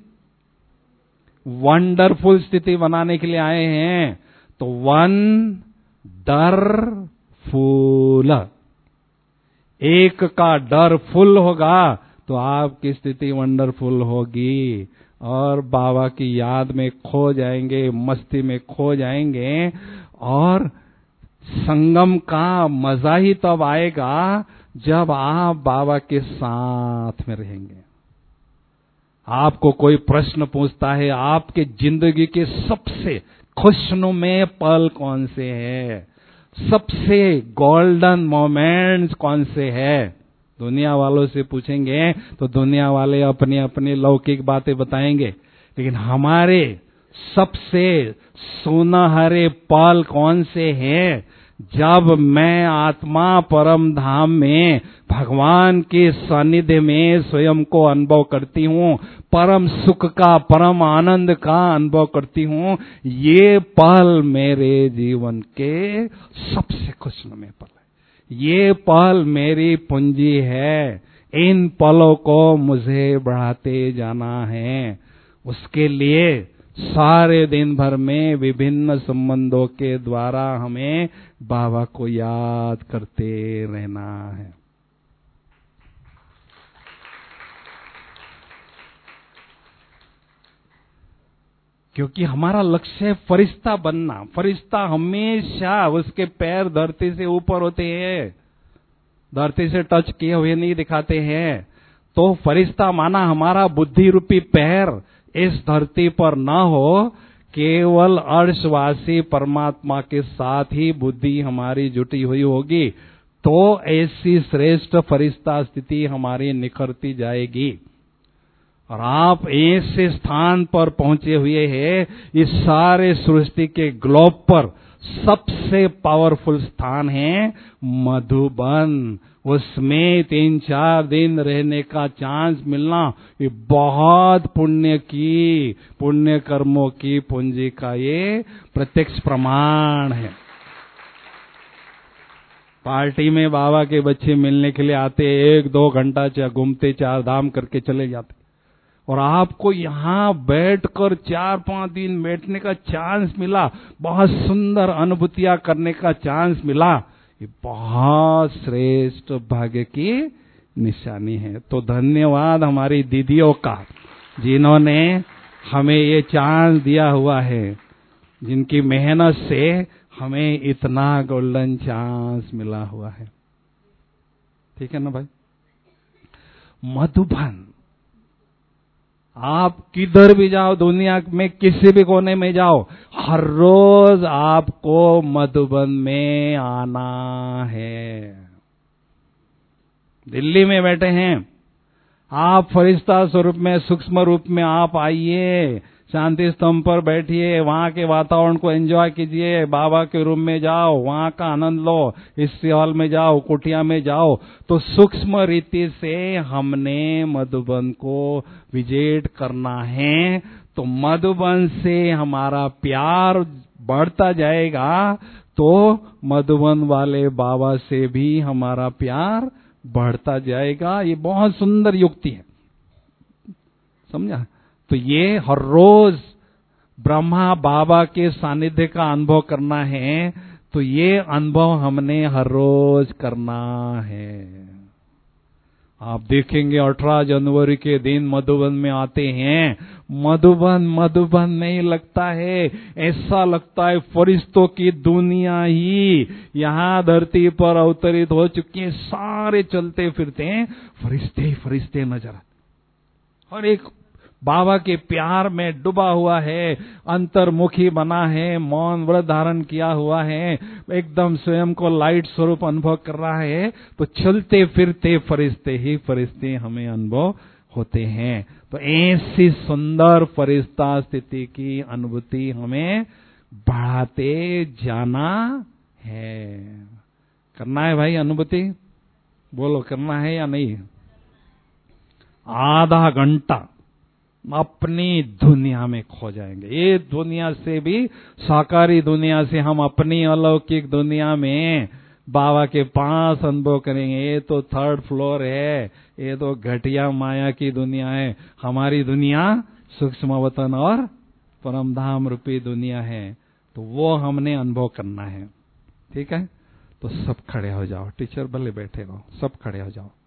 वंडरफुल स्थिति बनाने के लिए आए हैं। तो वन डर फुल, एक का डर फुल होगा तो आपकी स्थिति वंडरफुल होगी और बाबा की याद में खो जाएंगे, मस्ती में खो जाएंगे। और संगम का मजा ही तब आएगा जब आप बाबा के साथ में रहेंगे। आपको कोई प्रश्न पूछता है, आपके जिंदगी के सबसे खुशनुमे पल कौन से है, सबसे गोल्डन मोमेंट्स कौन से है। दुनिया वालों से पूछेंगे तो दुनिया वाले अपनी अपनी लौकिक बातें बताएंगे, लेकिन हमारे सबसे सुनहरे पल कौन से हैं, जब मैं आत्मा परम धाम में भगवान के सानिध्य में स्वयं को अनुभव करती हूँ, परम सुख का, परम आनंद का अनुभव करती हूँ। ये पल मेरे जीवन के सबसे खुशनुमे पल है, ये पल मेरी पूंजी है। इन पलों को मुझे बढ़ाते जाना है। उसके लिए सारे दिन भर में विभिन्न संबंधों के द्वारा हमें बाबा को याद करते रहना है। क्योंकि हमारा लक्ष्य फरिश्ता बनना। फरिश्ता हमेशा उसके पैर धरती से ऊपर होते हैं, धरती से टच किए हुए नहीं दिखाते हैं। तो फरिश्ता माना हमारा बुद्धि रूपी पैर इस धरती पर न हो, केवल अर्शवासी परमात्मा के साथ ही बुद्धि हमारी जुटी हुई होगी, तो ऐसी श्रेष्ठ फरिश्ता स्थिति हमारी निखरती जाएगी। और आप ऐसे स्थान पर पहुंचे हुए हैं, इस सारे सृष्टि के ग्लोब पर सबसे पावरफुल स्थान है मधुबन। उसमें तीन चार दिन रहने का चांस मिलना, ये बहुत पुण्य की, पुण्य कर्मों की पूंजी का ये प्रत्यक्ष प्रमाण है। पार्टी में बाबा के बच्चे मिलने के लिए आते, एक दो घंटा चाहे घूमते, चार धाम करके चले जाते, और आपको यहाँ बैठकर चार पांच दिन बैठने का चांस मिला, बहुत सुंदर अनुभूतियां करने का चांस मिला, ये बहुत श्रेष्ठ भाग्य की निशानी है। तो धन्यवाद हमारी दीदियों का, जिन्होंने हमें ये चांस दिया हुआ है, जिनकी मेहनत से हमें इतना गोल्डन चांस मिला हुआ है। ठीक है ना भाई। मधुबन, आप किधर भी जाओ, दुनिया में किसी भी कोने में जाओ, हर रोज आपको मधुबन में आना है। दिल्ली में बैठे हैं आप, फरिश्ता स्वरूप में, सूक्ष्म रूप में आप आइए, शांति स्तंभ पर बैठिए, वहां के वातावरण को एंजॉय कीजिए, बाबा के रूम में जाओ, वहां का आनंद लो, इस हॉल में जाओ, कुटिया में जाओ। तो सूक्ष्म रीति से हमने मधुबन को विजिट करना है। तो मधुबन से हमारा प्यार बढ़ता जाएगा, तो मधुबन वाले बाबा से भी हमारा प्यार बढ़ता जाएगा। ये बहुत सुंदर युक्ति है, समझा। तो ये हर रोज ब्रह्मा बाबा के सानिध्य का अनुभव करना है, तो ये अनुभव हमने हर रोज करना है। आप देखेंगे अठारह जनवरी के दिन मधुबन में आते हैं, मधुबन मधुबन नहीं लगता है, ऐसा लगता है फरिश्तों की दुनिया ही यहाँ धरती पर अवतरित हो चुकी है। सारे चलते फिरते हैं फरिश्ते फरिश्ते नजर, और एक बाबा के प्यार में डूबा हुआ है, अंतर्मुखी बना है, मौन व्रत धारण किया हुआ है, एकदम स्वयं को लाइट स्वरूप अनुभव कर रहा है। तो चलते फिरते फरिश्ते ही फरिश्ते हमें अनुभव होते हैं। तो ऐसी सुंदर फरिश्ता स्थिति की अनुभूति हमें बढ़ाते जाना है। करना है भाई अनुभूति, बोलो करना है या नहीं। आधा घंटा अपनी दुनिया में खो जाएंगे, ये दुनिया से भी, साकारी दुनिया से हम अपनी अलौकिक दुनिया में बाबा के पास अनुभव करेंगे। ये तो थर्ड फ्लोर है, ये तो घटिया माया की दुनिया है, हमारी दुनिया सूक्ष्म वतन और परमधाम रूपी दुनिया है। तो वो हमने अनुभव करना है। ठीक है, तो सब खड़े हो जाओ, टीचर भले बैठे रहो, सब खड़े हो जाओ।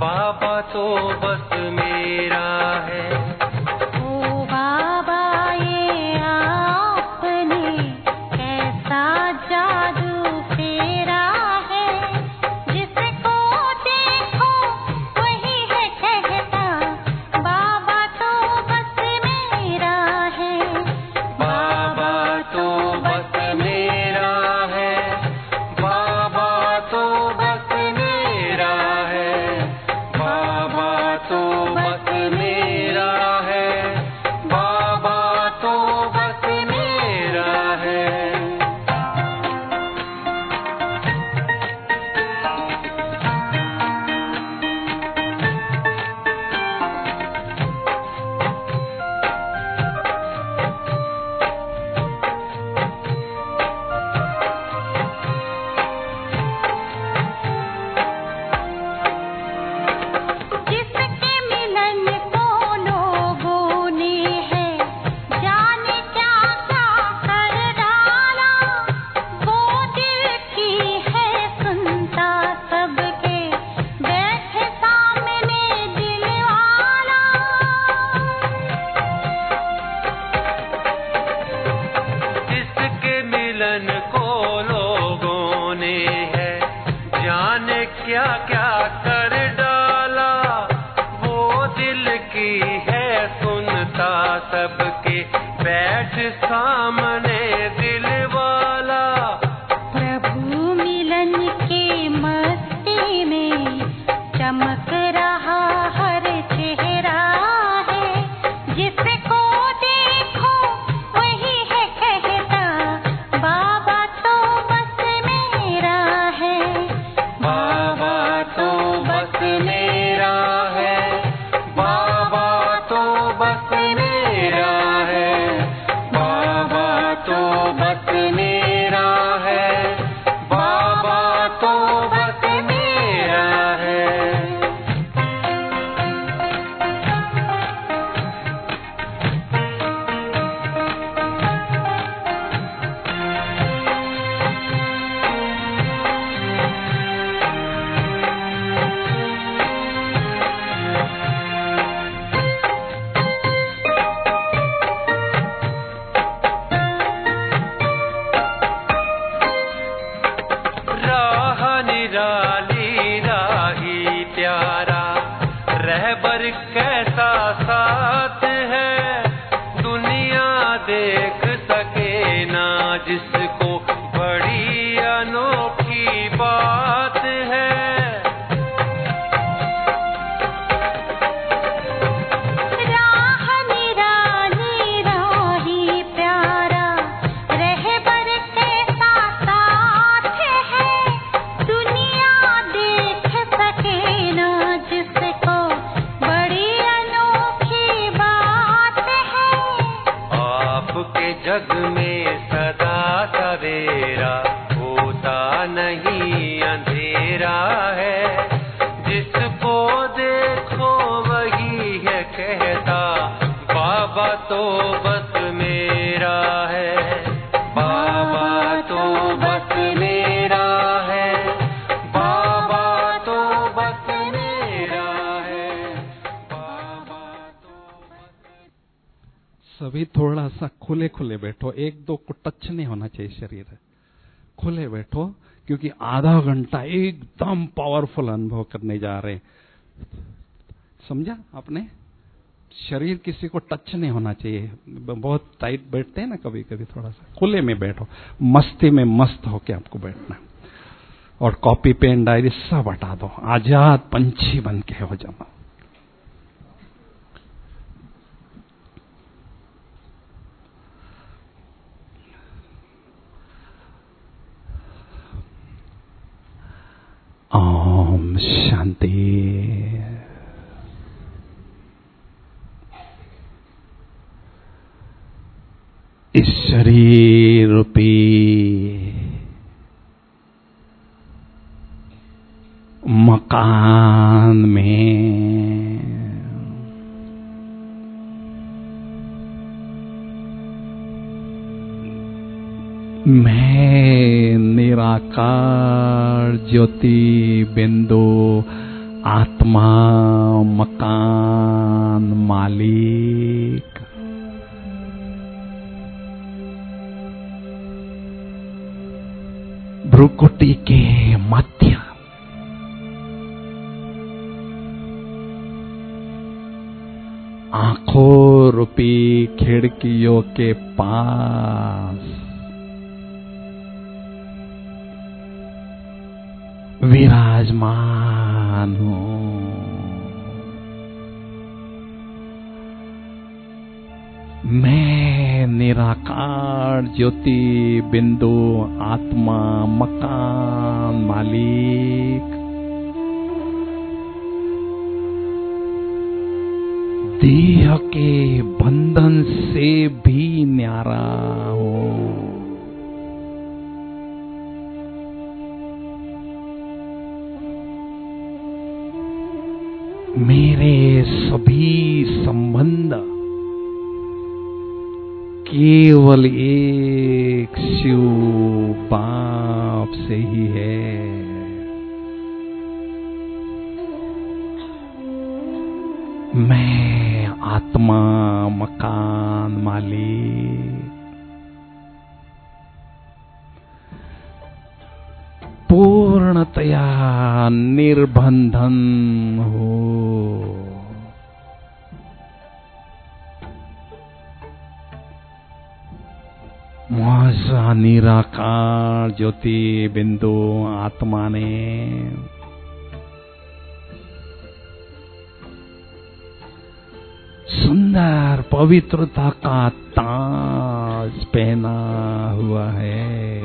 बाबा तो बस मेरा है। ओ बाबा ये आपने कैसा जादू फेरा है, जिसको देखो वही है कहता बाबा तो बस मेरा है। बाबा तो बस मेरा है, बाबा तो बस मेरा है, बाबा तो बस मेरा है, बाबा तो बस मेरा है। जिसके मिलन को लोगों ने है जाने क्या क्या कर डाला, वो दिल की है सुनता सबके बैठे सामने दिल वाला। जिसके मिलन को लोगों ने है जाने क्या क्या कर डाला, वो दिल की है सुनता सबके बैठ सामने दिल वाला। प्रभु मिलन के मस्ती में चमक रहा हर चेहरा है, जिसको देखो वही है कहता बाबा तो बस मेरा है। बाबा तो बस मेरा है, बाबा तो बस मेरा है, बाबा तो बस मेरा है, बाबा तो बस मेरा है। राह निराली राही प्यारा, रहबर कैसा साथ है, दुनिया देख सके ना जिसको बड़ी अनोखी बात है। राह निराली राही प्यारा, रहबर कैसा साथ है, दुनिया देख सके ना जिसको बड़ी अनोखी बात है। आपके जग में सदा सवेरा होता नहीं अंधेरा है, जिसको देखो वही है कहता बाबा तो बस मेरा है, बाबा तो बस मेरा है, बाबा तो बस मेरा है, बाबा तो बस। सभी थोड़ा सा खुले खुले बैठो, एक दो को टच नहीं होना चाहिए शरीर। खुले बैठो, क्योंकि आधा घंटा एकदम पावरफुल अनुभव करने जा रहे हैं। समझा आपने? शरीर किसी को टच नहीं होना चाहिए। बहुत टाइट बैठते हैं ना कभी कभी, थोड़ा सा खुले में बैठो, मस्ती में मस्त होके आपको बैठना। और कॉपी पेन डायरी सब हटा दो, आजाद पंछी बन के हो जाओ। ओम शांति। इस शरीर रूपी मकान में मैं निराकार ज्योति बिंदु आत्मा मकान मालिक, भ्रुकुटी के मध्य आंखों रूपी खिड़कियों के पास विराजमान हूँ। मैं निराकार ज्योति बिंदु आत्मा मकान मालिक देह के बंधन से भी न्यारा हूँ। मेरे सभी संबंध केवल एक शिव बाप से ही है। मैं आत्मा मकान मालिक पूर्णतया निर्बंधन हो। मुझा निराकार ज्योति बिंदु आत्मा ने सुंदर पवित्रता का ताज पहना हुआ है।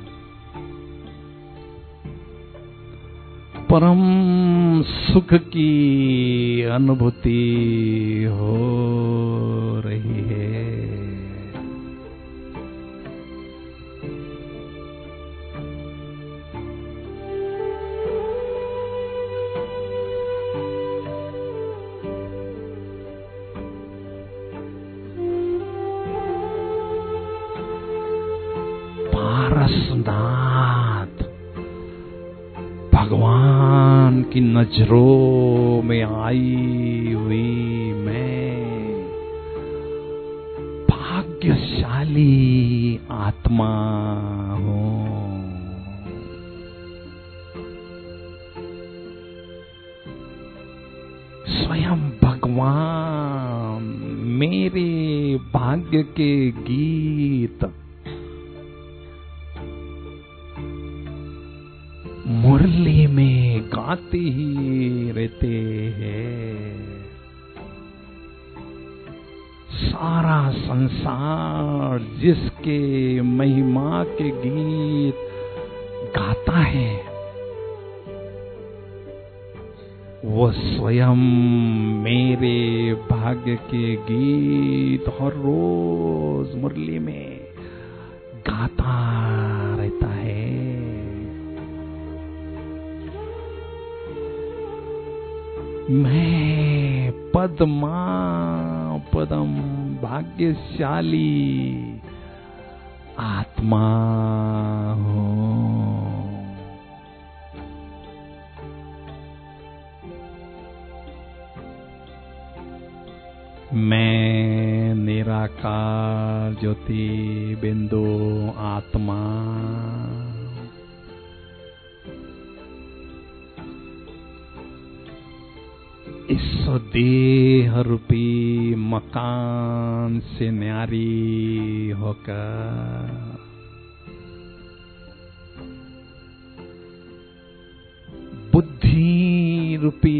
परम सुख की अनुभूति हो रही है। पारसनाथ भगवान की नजरों में आई हुई मैं भाग्यशाली आत्मा हूँ। स्वयं भगवान मेरे भाग्य के गीत मुरली में गाते ही रहते हैं। सारा संसार जिसके महिमा के गीत गाता है वो स्वयं मेरे भाग्य के गीत हर रोज मुरली में गाता रहता है। मैं पद्मा पदम भाग्यशाली आत्मा हूँ। मैं निराकार ज्योति बिंदु आत्मा इस देह रूपी मकान से न्यारी होकर बुद्धि रूपी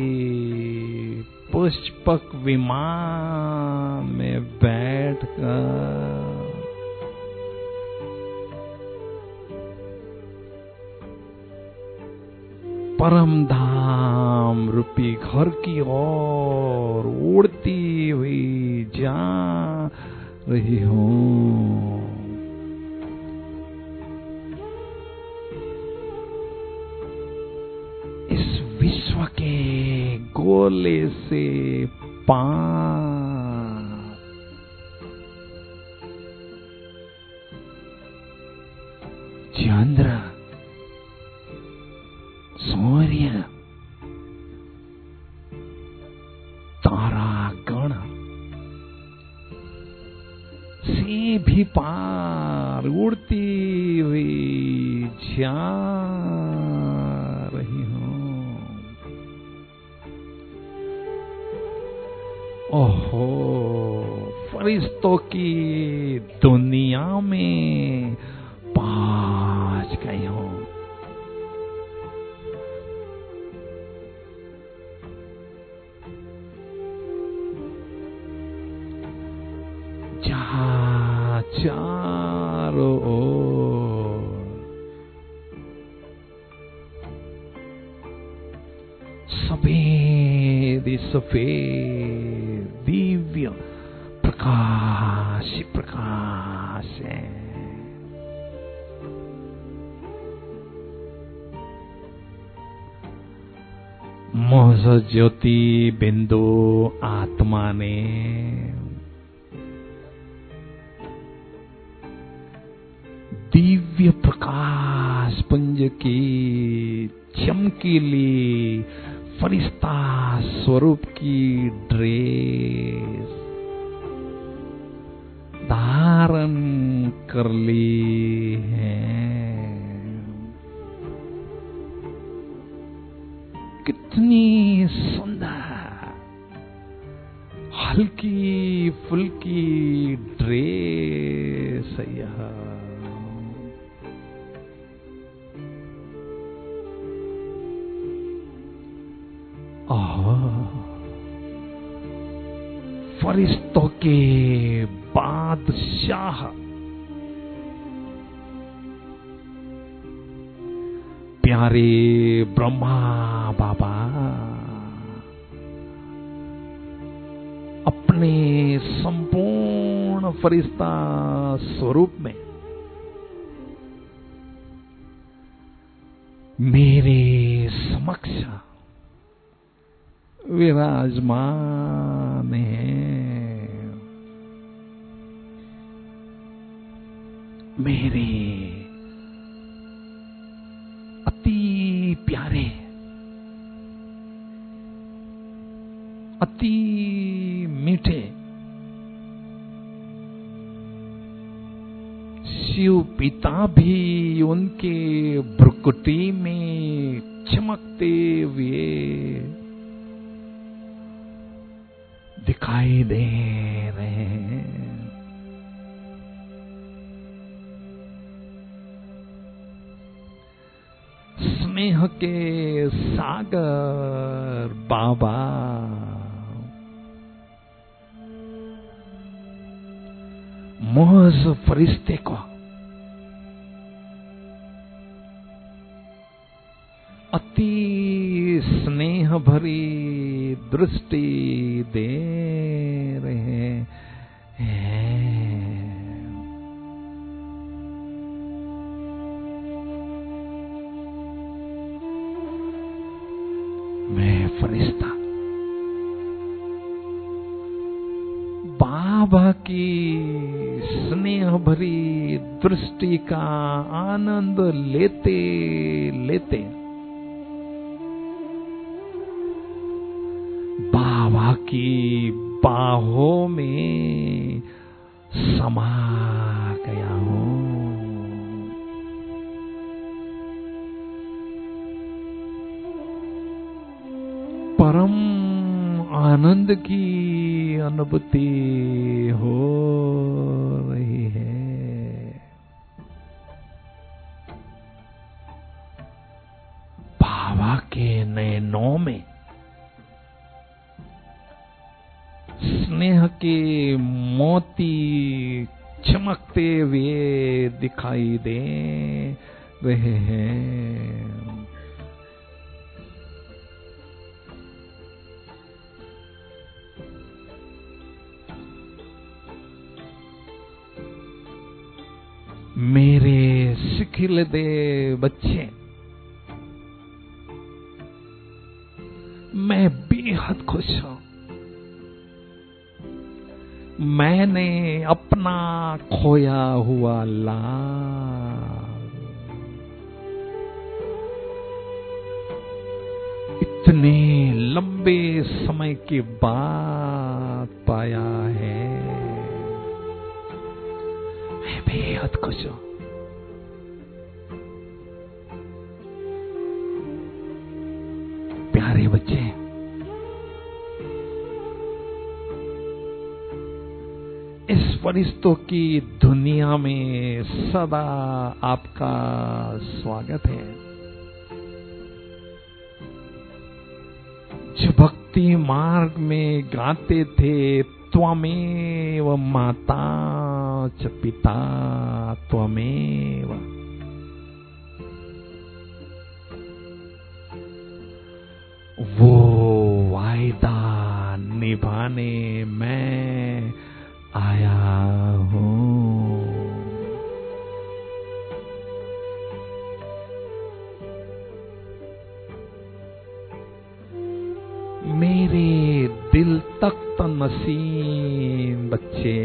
पुष्पक विमान में बैठकर परम धाम रूपी घर की ओर उड़ती हुई जा रही हूँ। इस विश्व के गोले से पार चंद्र सूर्य कहीं पार उड़ती हुई जा रही हूं। ओहो, फरिश्तों की दुनिया में पहुंच गई हूं। जहां चारों ओर सफेद सफेद दिव्य प्रकाश प्रकाश है। मोह ज्योति बिंदु आत्मा ने दिव्य प्रकाश पुंज की चमकीली फरिश्ता स्वरूप की ड्रेस धारण कर ली है। कितनी सुंदर हल्की फुल्की ड्रेस है यह। फरिश्तों के बादशाह प्यारे ब्रह्मा बाबा अपने संपूर्ण फरिश्ता स्वरूप में मेरे समक्ष विराजमान है। मेरे अति प्यारे अति मीठे शिव पिता भी उनके भ्रुकुटी में चमकते हुए दिखाई दे रहे हैं। स्नेह के सागर बाबा मोहज फरिश्ते को अति स्नेह भरी दृष्टि दे रहे हैं। मैं फरिश्ता बाबा की स्नेह भरी दृष्टि का आनंद लेते लेते बाबा की बाहों में समा गया हूं। परम आनंद की अनुभूति हो रही है। बाबा के नयनों में स्नेह के मोती चमकते हुए दिखाई दे रहे हैं। मेरे सिखिलदे बच्चे, मैं बेहद खुश हूं। मैंने अपना खोया हुआ लाल इतने लंबे समय के बाद पाया है। बेहद खुश हूं। प्यारे बच्चे, इस फरिश्तों की दुनिया में सदा आपका स्वागत है। जो भक्ति मार्ग में गाते थे, त्वमेव माता च पिता त्वमेव, वो वायदा निभाने मैं आया हूं। मेरे दिल तख्त नसीन बच्चे,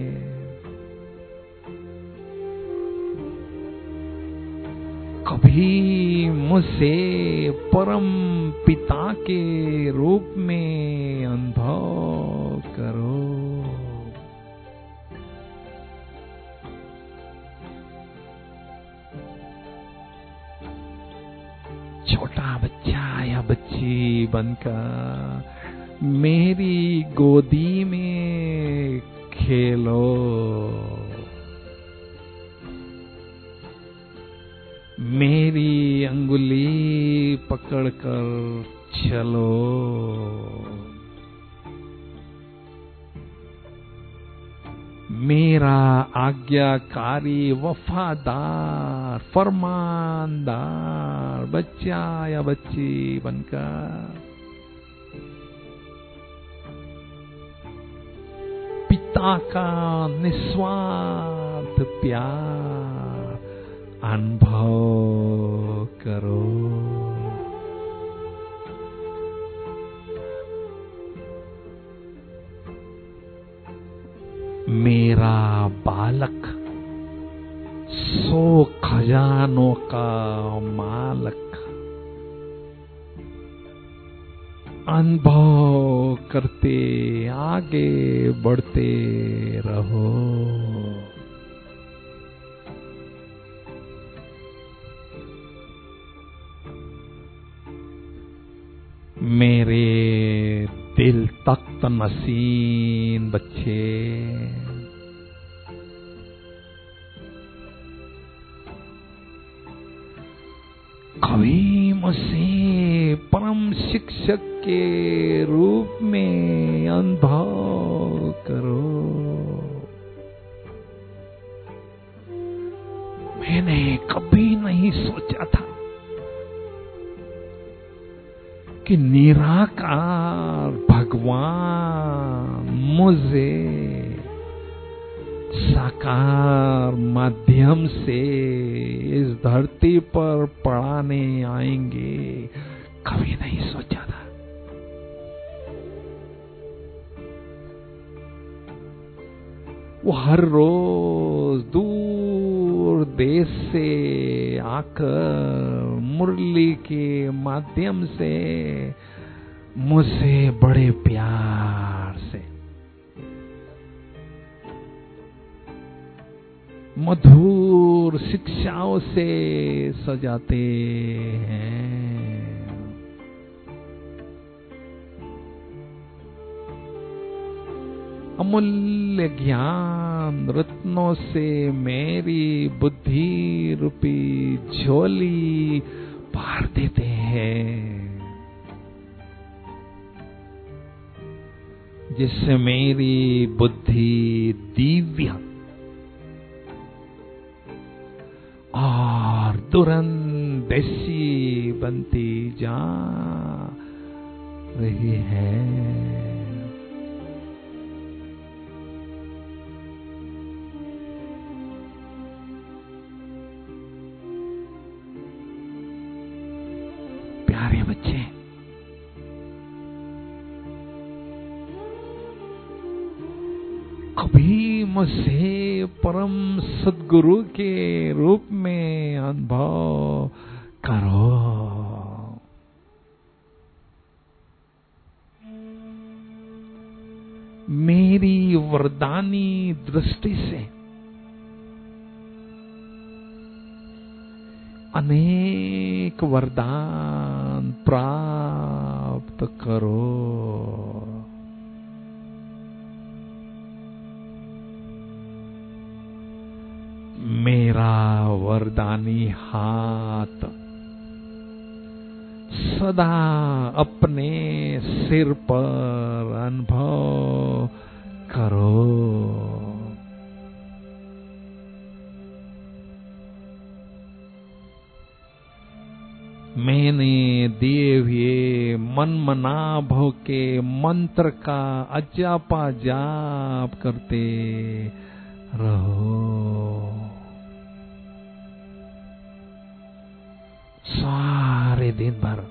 कभी मुझसे परम पिता के रूप में अनुभव करो। छोटा बच्चा या बच्ची बनकर मेरी गोदी में खेलो। मेरी अंगुली पकड़कर चलो। मेरा आज्ञाकारी वफादार फरमानदार बच्चा या बच्ची बनकर पिता का निस्वार्थ प्यार अनुभव करो। मेरा बालक सौ खजानों का मालक, अनुभव करते आगे बढ़ते रहो। मेरे दिल तख्त नसीन बच्चे, कभी मुझसे परम शिक्षक के रूप में अनुभव करो। मैंने कभी नहीं सोचा था कि निराकार भगवान मुझे साकार माध्यम से इस धरती पर पढ़ाने आएंगे, कभी नहीं सोचा था। वो हर रोज दूर देश से आकर मुरली के माध्यम से मुझसे बड़े प्यार से मधुर शिक्षाओं से सजाते हैं। अमूल्य ज्ञान रत्नों से मेरी बुद्धि रूपी झोली भर देते हैं, जिससे मेरी बुद्धि दिव्य और दूरंदेशी बनती जा रही है। प्यारे बच्चे, कभी मुझसे परम सद्गुरु के रूप में अनुभव करो। मेरी वरदानी दृष्टि से अनेक वरदान प्राप्त करो। मेरा वरदानी हाथ सदा अपने सिर पर अनुभव करो। मैंने दिए हुए मनमनाभव के मंत्र का अजापा जाप करते रहो। सारे दिन भर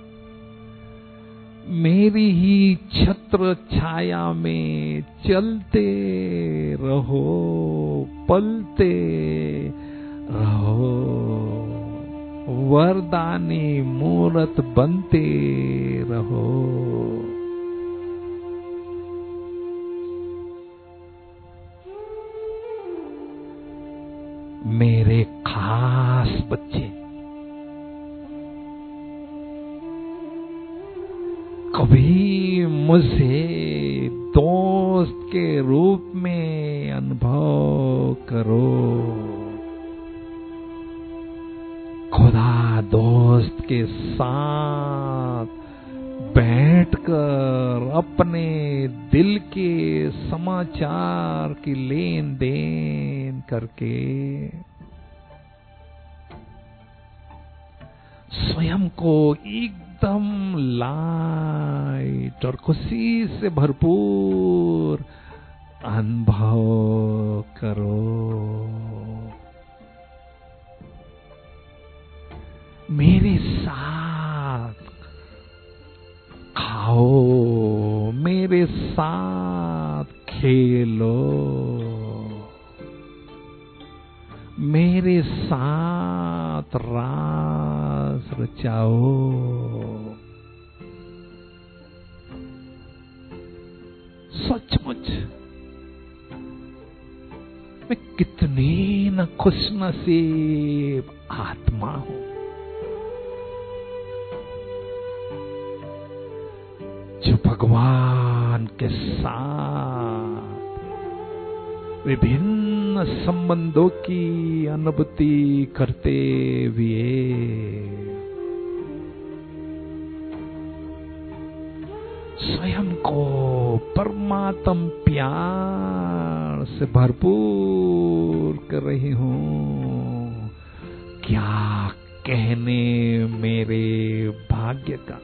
मेरी ही छत्र छाया में चलते रहो, पलते रहो, वरदानी मूरत बनते रहो। मेरे खास बच्चे कभी मुझे दोस्त के रूप में अनुभव करो। खुदा दोस्त के साथ बैठकर अपने दिल के समाचार की लेन देन करके स्वयं को एकदम लाइट और खुशी से भरपूर अनुभव करो। मेरे साथ खाओ, मेरे साथ खेलो, मेरे साथ रास रचाओ। सचमुच मैं कितनी न खुशनसीब आत्मा हूं जो भगवान के साथ विभिन्न संबंधों की अनुभूति करते हुए स्वयं को परमात्म प्यार से भरपूर कर रही हूं। क्या कहने मेरे भाग्य का।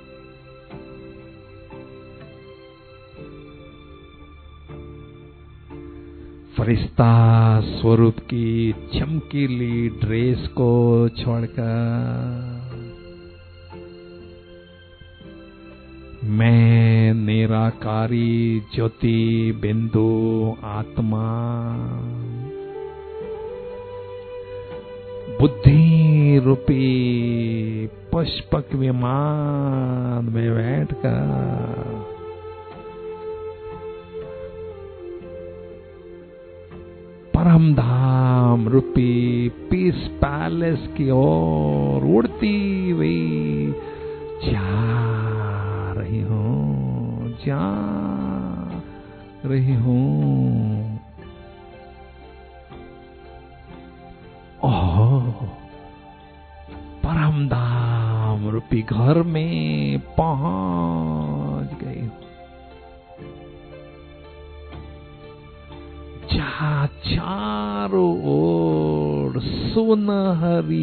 फरिश्ता स्वरूप की चमकीली ड्रेस को छोड़कर मैं निराकारी ज्योति बिंदु आत्मा बुद्धि रूपी पुष्पक विमान में बैठकर परम धाम रूपी पीस पैलेस की ओर उड़ती हुई जा रही हूँ, जा रही हूँ। ओह, परम धाम रूपी घर में पहुंच गई हूँ, जहाँ चारों ओर सुनहरी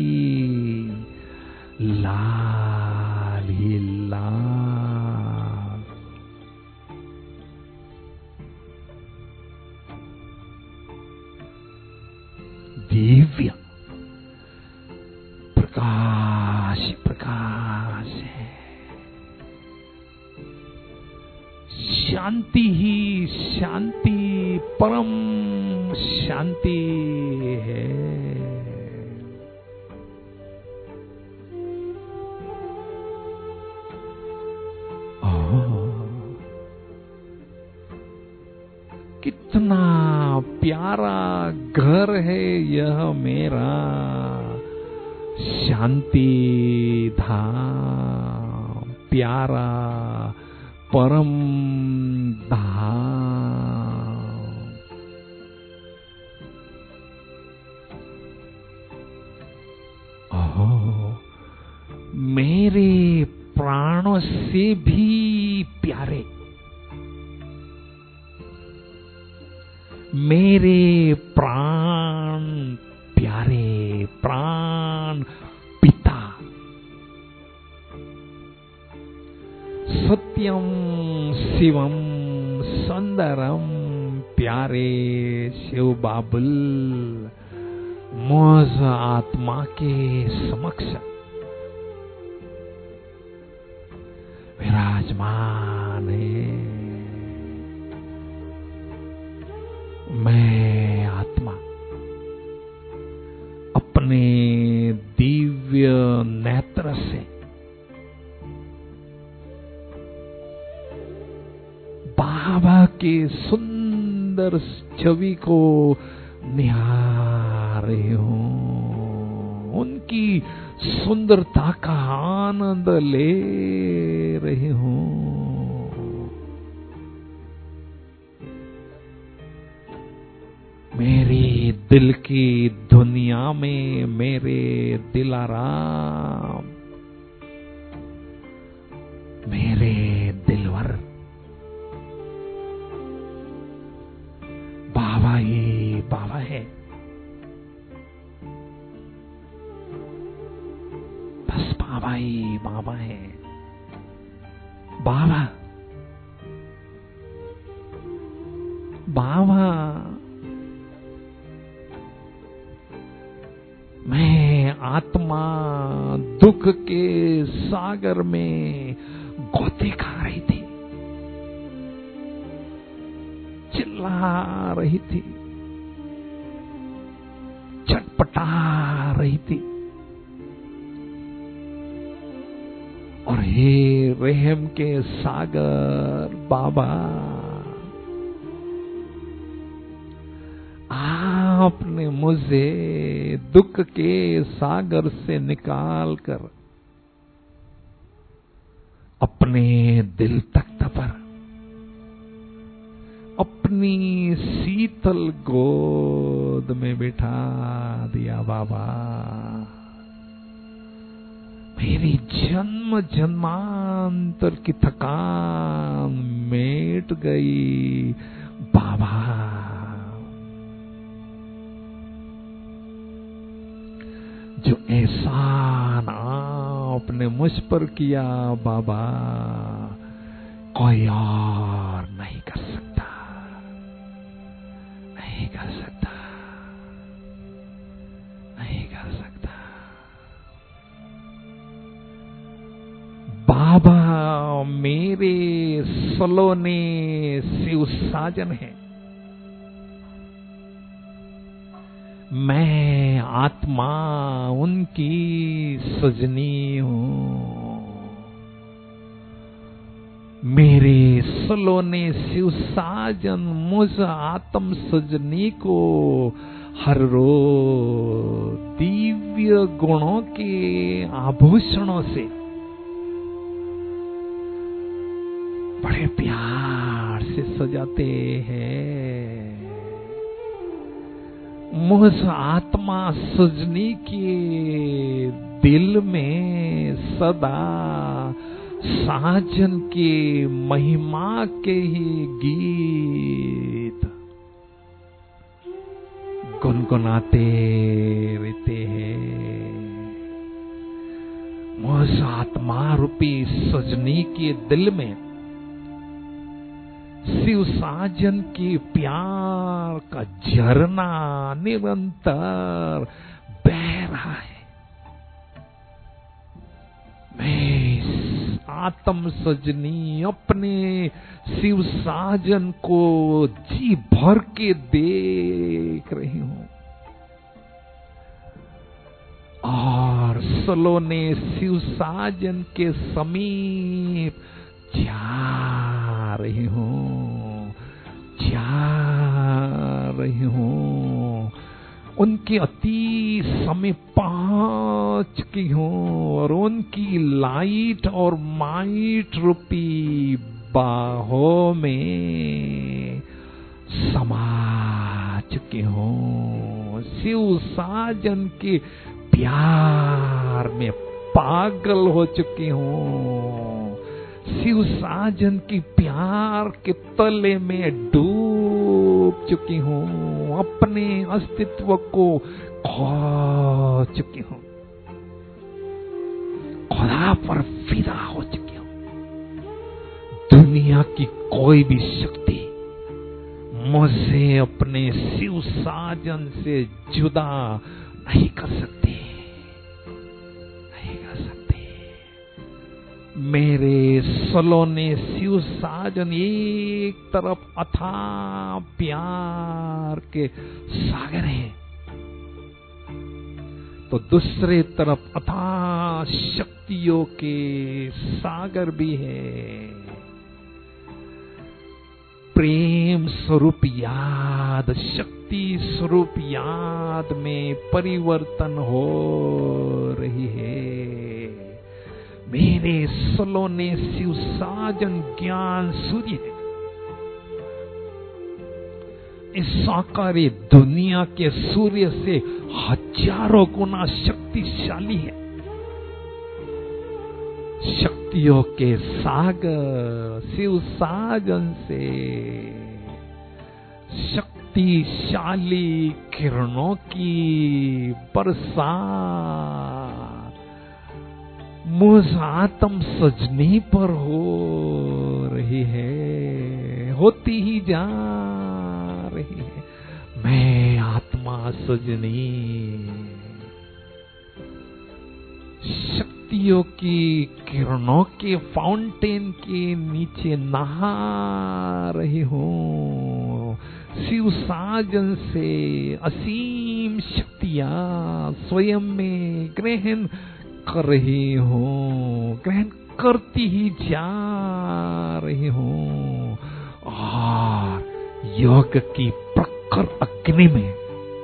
लाल ही लाल दिव्य प्रकाश प्रकाश है। शांति ही शांति, परम शांति है। कितना प्यारा घर है यह मेरा, शांति धाम, प्यारा परम धाम। ओहो, मेरे प्राणों से भी प्यारे, मेरे प्राण प्यारे, प्राण पिता, सत्यम शिवम सुंदरम प्यारे शिव बाबुल मुझ आत्मा के समक्ष विराजमान है। मैं आत्मा अपने दिव्य नेत्र से बाबा के सुंदर छवि को निहार रही हूं, उनकी सुंदरता का आनंद ले रही हूं। मेरी दिल की दुनिया में मेरे दिलाराम, मेरे दिलवर बाबा ही बाबा है। बस बाबा ही बाबा है। बाबा बाबा मैं आत्मा दुख के सागर में गोते खा रही थी, चिल्ला रही थी, छटपटा रही थी। और हे रहम के सागर बाबा, आपने मुझे दुख के सागर से निकाल कर अपने दिल तख्त पर अपनी शीतल गोद में बिठा दिया बाबा। मेरी जन्म जन्मांतर की थकान मिट गई बाबा। जो एहसान आपने मुझ पर किया बाबा, कोई और नहीं कर सकता, नहीं कर सकता, नहीं कर सकता। बाबा मेरे सलोने शिव साजन है। मैं आत्मा उनकी सजनी हूं। मेरे सलोने शिव साजन मुझ आत्म सजनी को हर रोज दिव्य गुणों के आभूषणों से बड़े प्यार से सजाते हैं। मुझ आत्मा सजनी के दिल में सदा साजन के महिमा के ही गीत गुनगुनाते रहते हैं। मुझ आत्मा रूपी सजनी के दिल में शिव साजन के प्यार का झरना निरंतर बह रहा है। मैं आत्म सजनी अपने शिव साजन को जी भर के देख रही हूं और सलोने शिव साजन के समीप जा रही हूं, जा रही हूं। उनके अति समय पहुंच चुकी हूँ और उनकी लाइट और माइट रूपी बाहों में समा चुकी हूँ। शिव साजन के प्यार में पागल हो चुकी हूँ। शिव साजन की प्यार के तले में डूब चुकी हूँ। अपने अस्तित्व को खो चुकी हूँ। खुदा पर फिदा हो चुकी हूँ। दुनिया की कोई भी शक्ति मुझे अपने शिव साजन से जुदा नहीं कर सकती, नहीं कर सकती। मेरे सलोने शिव साजन एक तरफ अथाह प्यार के सागर हैं, तो दूसरे तरफ अथाह शक्तियों के सागर भी है। प्रेम स्वरूप याद, शक्ति स्वरूप याद में परिवर्तन हो रही है। मेरे सलोने शिव साजन ज्ञान सूर्य है। इस साकारी दुनिया के सूर्य से हजारों गुना शक्तिशाली है। शक्तियों के सागर शिव साजन से शक्तिशाली किरणों की बरसात मुझ आत्म सजनी पर हो रही है, होती ही जा रही है। मैं आत्मा सजनी शक्तियों की किरणों के फाउंटेन के नीचे नहा रही हूँ। शिव साजन से असीम शक्तियां स्वयं में ग्रहण कर रही हूँ, ग्रहण करती ही जा रही हूँ। और योग की प्रखर अग्नि में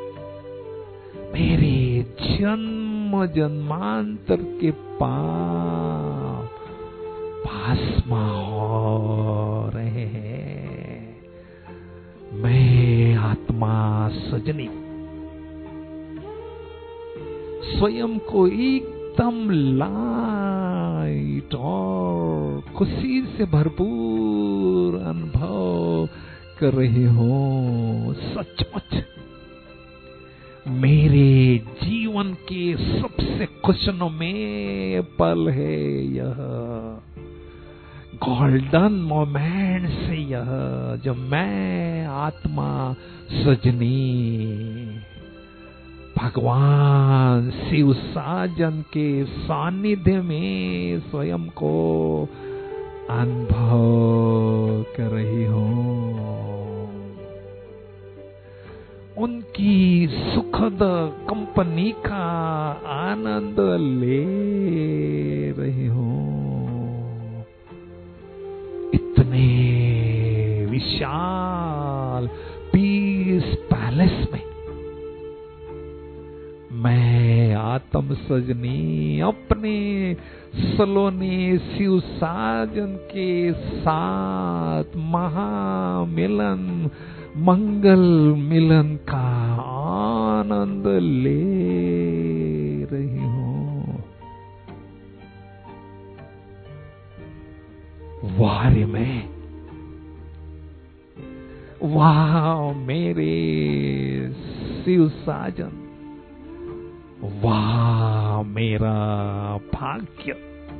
मेरे जन्म जन्मांतर के पाप भस्म हो रहे हैं। मैं आत्मा सजनी स्वयं को एकदम लाइट और खुशी से भरपूर अनुभव कर रही हूँ। सचमुच मेरे जीवन के सबसे खुशनुमा पल है यह, गोल्डन मोमेंट से यह, जब मैं आत्मा सजनी भगवान शिव साजन के सानिध्य में स्वयं को अनुभव कर रही हूँ। उनकी सुखद कंपनी का आनंद ले रही हूँ। इतने विशाल पीस पैलेस में मैं आत्म सजनी अपने सलोने शिव साजन के साथ महामिलन मंगल मिलन का आनंद ले रही हूँ। वाह में वाह मेरे शिव साजन, वाह मेरा भाग्य।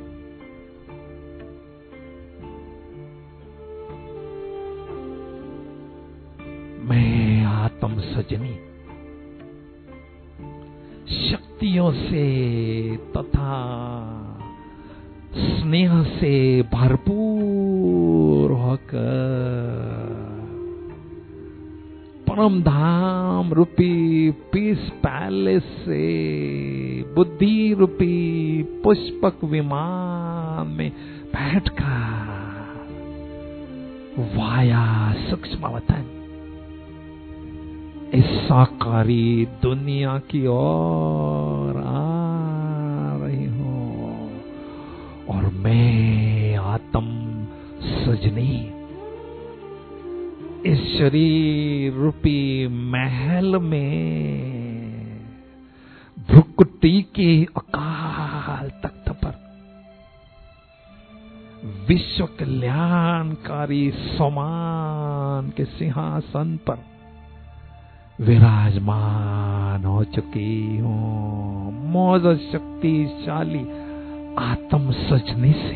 मैं आत्म सजनी शक्तियों से तथा स्नेह से भरपूर होकर परम धाम रूपी पीस पैलेस से बुद्धि रूपी पुष्पक विमान में बैठकर वाया सूक्ष्म वतन इस साकारी दुनिया की ओर आ रही हूं और मैं आत्म सजनी इस शरीर रूपी महल में भ्रुकुटी के अकाल तख्त पर विश्व कल्याणकारी समान के सिंहासन पर विराजमान हो चुकी हूं। मौज शक्तिशाली आत्म सजनी से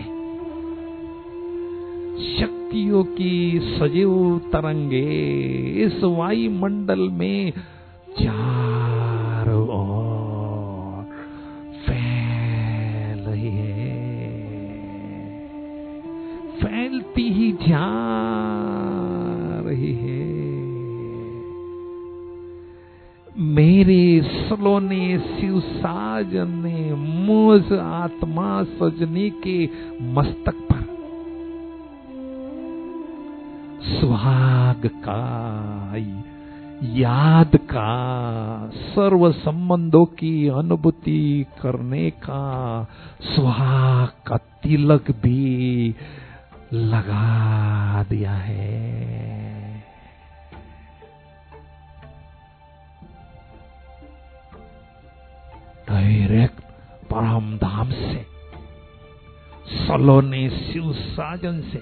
शक्तियों की सजीव तरंगे इस वायुमंडल में चारों ओर फैल रही है, फैलती ही जा रही है। मेरे सलोने शिव साजन ने मुझ आत्मा सजनी के मस्तक पर सुहाग का, याद का, सर्व संबंधों की अनुभूति करने का सुहाग का तिलक भी लगा दिया है। डायरेक्ट परम धाम से, सलोने शिव साजन से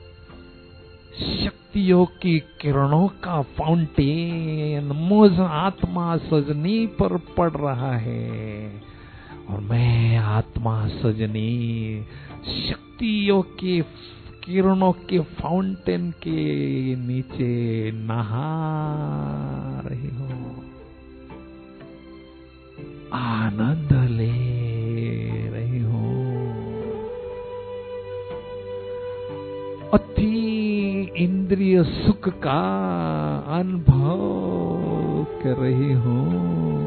शक्तियों की किरणों का फाउंटेन मुझ आत्मा सजनी पर पड़ रहा है और मैं आत्मा सजनी शक्तियों के किरणों के फाउंटेन के नीचे नहा रही हूं, आनंद ले रही हूं, अति इंद्रिय सुख का अनुभव कर रही हूं।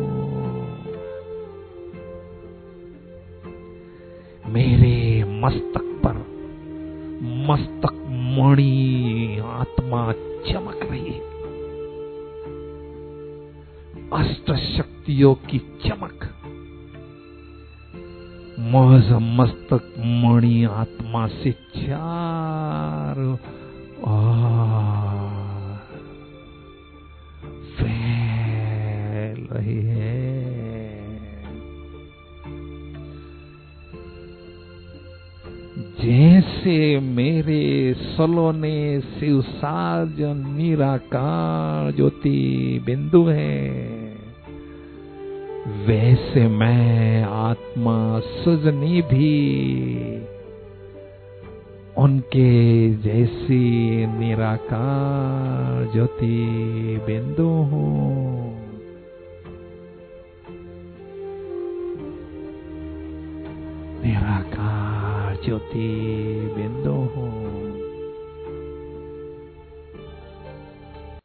मेरे मस्तक पर मस्तक मणि आत्मा चमक रही है, अष्ट शक्तियों की चमक मौज मस्तक मणि आत्मा से चार और फैल रही है। जैसे मेरे सलोने शिव साजन निराकार ज्योति बिंदु है, वैसे मैं आत्मा सजनी भी उनके जैसी निराकार ज्योति बिंदु हूं। निराकार ज्योति बिंदु हूं।